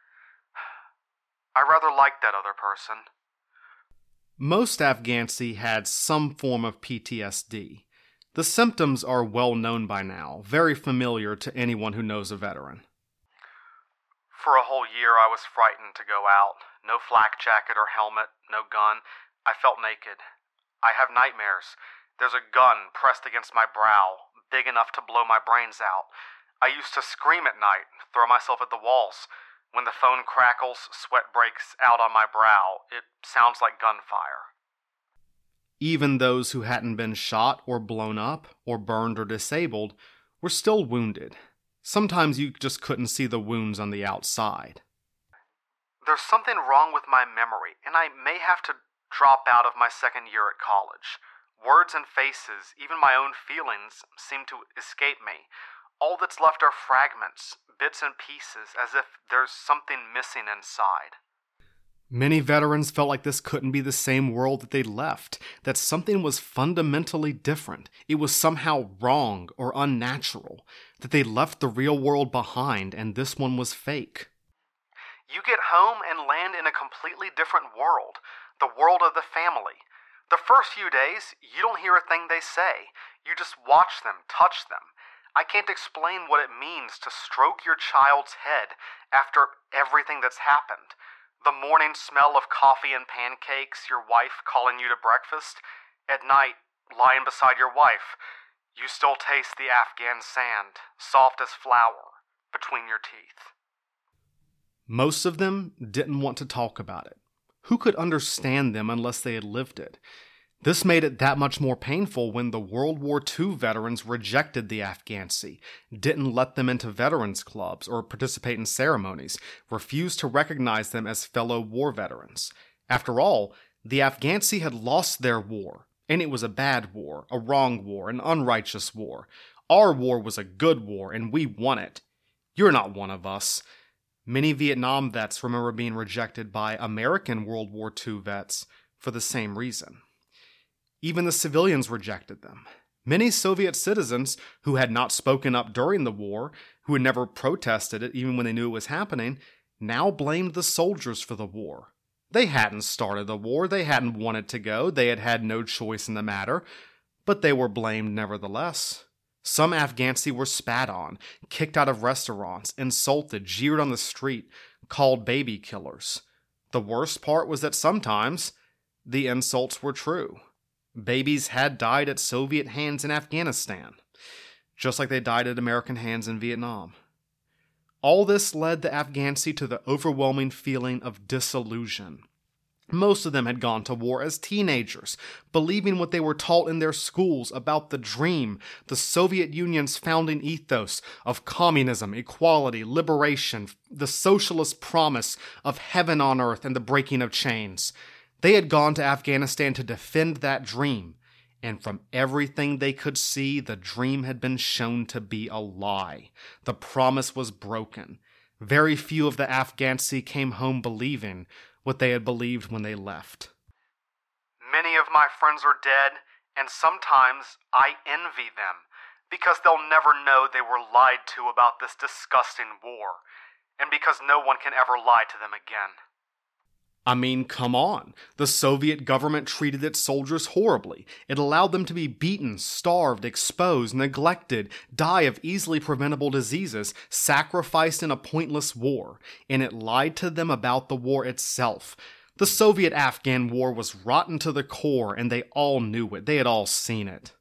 I rather liked that other person." Most Afghansi had some form of PTSD. The symptoms are well known by now, very familiar to anyone who knows a veteran. "For a whole year I was frightened to go out. No flak jacket or helmet, no gun. I felt naked. I have nightmares. There's a gun pressed against my brow, big enough to blow my brains out. I used to scream at night, throw myself at the walls. When the phone crackles, sweat breaks out on my brow. It sounds like gunfire." Even those who hadn't been shot or blown up or burned or disabled were still wounded. Sometimes you just couldn't see the wounds on the outside. "There's something wrong with my memory, and I may have to drop out of my second year at college. Words and faces, even my own feelings, seem to escape me. All that's left are fragments, bits and pieces, as if there's something missing inside." Many veterans felt like this couldn't be the same world that they'd left, that something was fundamentally different. It was somehow wrong or unnatural, that they left the real world behind and this one was fake. "You get home and land in a completely different world, the world of the family. The first few days, you don't hear a thing they say. You just watch them, touch them. I can't explain what it means to stroke your child's head after everything that's happened. The morning smell of coffee and pancakes, your wife calling you to breakfast. At night, lying beside your wife, you still taste the Afghan sand, soft as flour, between your teeth." Most of them didn't want to talk about it. Who could understand them unless they had lived it? This made it that much more painful when the World War II veterans rejected the Afghansi, didn't let them into veterans clubs or participate in ceremonies, refused to recognize them as fellow war veterans. After all, the Afghansi had lost their war, and it was a bad war, a wrong war, an unrighteous war. Our war was a good war, and we won it. You're not one of us. Many Vietnam vets remember being rejected by American World War II vets for the same reason. Even the civilians rejected them. Many Soviet citizens who had not spoken up during the war, who had never protested it even when they knew it was happening, now blamed the soldiers for the war. They hadn't started the war, they hadn't wanted to go, they had had no choice in the matter, but they were blamed nevertheless. Some Afghansi were spat on, kicked out of restaurants, insulted, jeered on the street, called baby killers. The worst part was that sometimes the insults were true. Babies had died at Soviet hands in Afghanistan, just like they died at American hands in Vietnam. All this led the Afghansi to the overwhelming feeling of disillusion. Most of them had gone to war as teenagers, believing what they were taught in their schools about the dream, the Soviet Union's founding ethos of communism, equality, liberation, the socialist promise of heaven on earth and the breaking of chains. They had gone to Afghanistan to defend that dream, and from everything they could see, the dream had been shown to be a lie. The promise was broken. Very few of the Afghansi came home believing what they had believed when they left. Many of my friends are dead, and sometimes I envy them, because they'll never know they were lied to about this disgusting war, and because no one can ever lie to them again. I mean, come on. The Soviet government treated its soldiers horribly. It allowed them to be beaten, starved, exposed, neglected, die of easily preventable diseases, sacrificed in a pointless war, and it lied to them about the war itself. The Soviet-Afghan war was rotten to the core, and they all knew it. They had all seen it.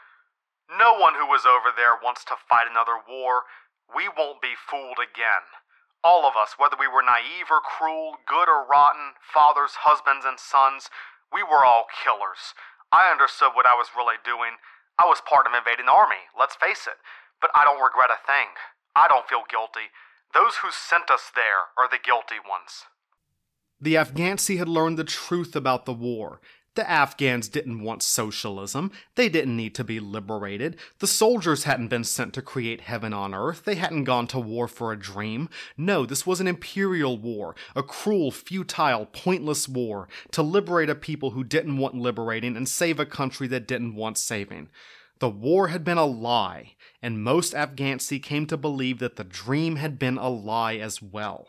No one who was over there wants to fight another war. We won't be fooled again. All of us, whether we were naive or cruel, good or rotten, fathers, husbands, and sons, we were all killers. I understood what I was really doing. I was part of invading the army, let's face it. But I don't regret a thing. I don't feel guilty. Those who sent us there are the guilty ones. The Afghansi had learned the truth about the war. The Afghans didn't want socialism. They didn't need to be liberated. The soldiers hadn't been sent to create heaven on earth. They hadn't gone to war for a dream. No, this was an imperial war, a cruel, futile, pointless war to liberate a people who didn't want liberating and save a country that didn't want saving. The war had been a lie, and most Afghansi came to believe that the dream had been a lie as well.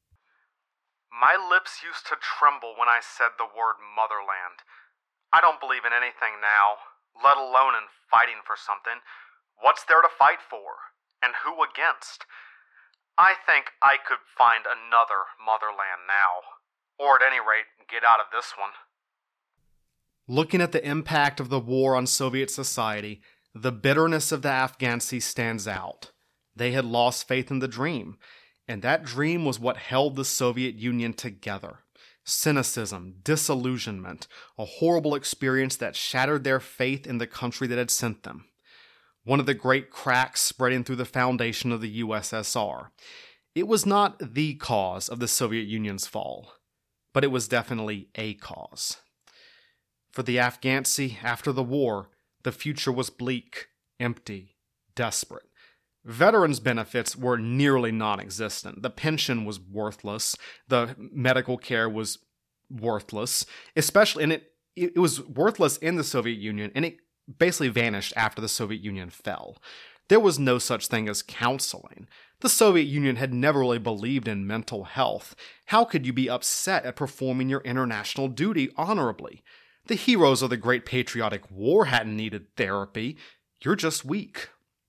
My lips used to tremble when I said the word motherland. I don't believe in anything now, let alone in fighting for something. What's there to fight for? And who against? I think I could find another motherland now. Or at any rate, get out of this one. Looking at the impact of the war on Soviet society, the bitterness of the Afghansi stands out. They had lost faith in the dream, and that dream was what held the Soviet Union together. Cynicism, disillusionment, a horrible experience that shattered their faith in the country that had sent them. One of the great cracks spreading through the foundation of the USSR. It was not the cause of the Soviet Union's fall, but it was definitely a cause. For the Afghansi, after the war, the future was bleak, empty, desperate. Veterans' benefits were nearly non-existent. The pension was worthless. The medical care was worthless, especially, and it was worthless in the Soviet Union, and it basically vanished after the Soviet Union fell. There was no such thing as counseling. The Soviet Union had never really believed in mental health. How could you be upset at performing your international duty honorably? The heroes of the Great Patriotic War hadn't needed therapy. You're just weak.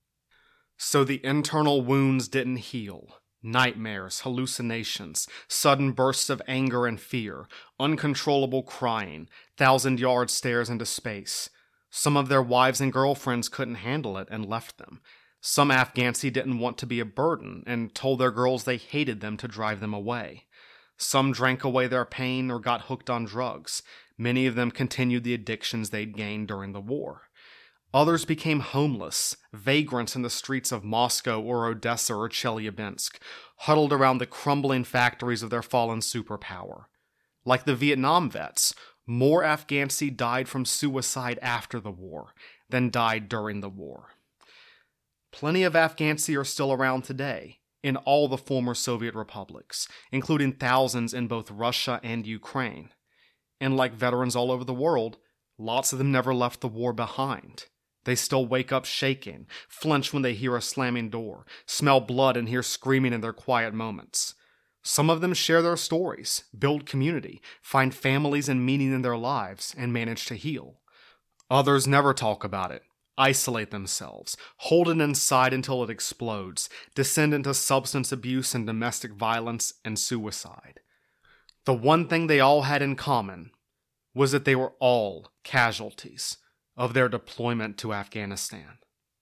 So the internal wounds didn't heal. Nightmares, hallucinations, sudden bursts of anger and fear, uncontrollable crying, 1,000-yard stares into space. Some of their wives and girlfriends couldn't handle it and left them. Some Afghansi didn't want to be a burden and told their girls they hated them to drive them away. Some drank away their pain or got hooked on drugs. Many of them continued the addictions they'd gained during the war. Others became homeless, vagrants in the streets of Moscow or Odessa or Chelyabinsk, huddled around the crumbling factories of their fallen superpower. Like the Vietnam vets, more Afghansi died from suicide after the war than died during the war. Plenty of Afghansi are still around today, in all the former Soviet republics, including thousands in both Russia and Ukraine. And like veterans all over the world, lots of them never left the war behind. They still wake up shaking, flinch when they hear a slamming door, smell blood and hear screaming in their quiet moments. Some of them share their stories, build community, find families and meaning in their lives, and manage to heal. Others never talk about it, isolate themselves, hold it inside until it explodes, descend into substance abuse and domestic violence and suicide. The one thing they all had in common was that they were all casualties of their deployment to Afghanistan.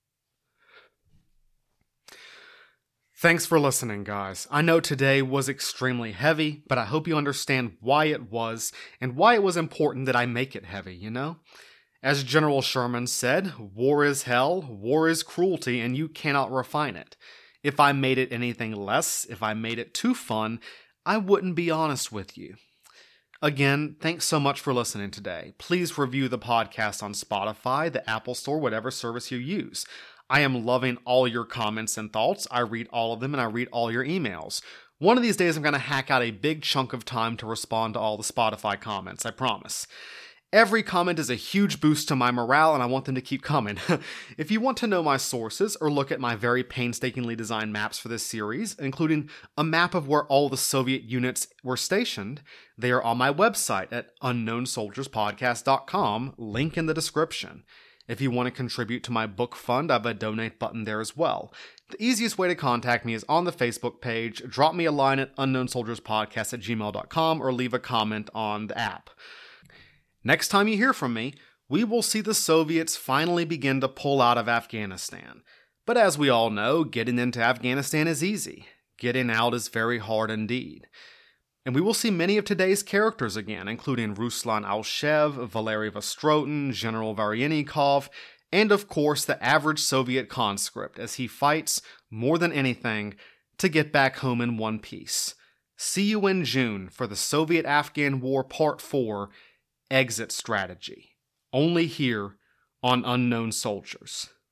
Thanks for listening, guys. I know today was extremely heavy, but I hope you understand why it was and why it was important that I make it heavy, you know? As General Sherman said, war is hell, war is cruelty, and you cannot refine it. If I made it anything less, if I made it too fun, I wouldn't be honest with you. Again, thanks so much for listening today. Please review the podcast on Spotify, the Apple Store, whatever service you use. I am loving all your comments and thoughts. I read all of them and I read all your emails. One of these days I'm going to hack out a big chunk of time to respond to all the Spotify comments, I promise. Every comment is a huge boost to my morale and I want them to keep coming. If you want to know my sources or look at my very painstakingly designed maps for this series, including a map of where all the Soviet units were stationed, they are on my website at unknownsoldierspodcast.com, link in the description. If you want to contribute to my book fund, I have a donate button there as well. The easiest way to contact me is on the Facebook page. Drop me a line at unknownsoldierspodcast@gmail.com or leave a comment on the app. Next time you hear from me, we will see the Soviets finally begin to pull out of Afghanistan. But as we all know, getting into Afghanistan is easy. Getting out is very hard indeed. And we will see many of today's characters again, including Ruslan Alshev, Valery Vostrotin, General Varyenikov, and of course the average Soviet conscript as he fights, more than anything, to get back home in one piece. See you in June for the Soviet-Afghan War Part 4, Exit Strategy. Only here on Unknown Soldiers.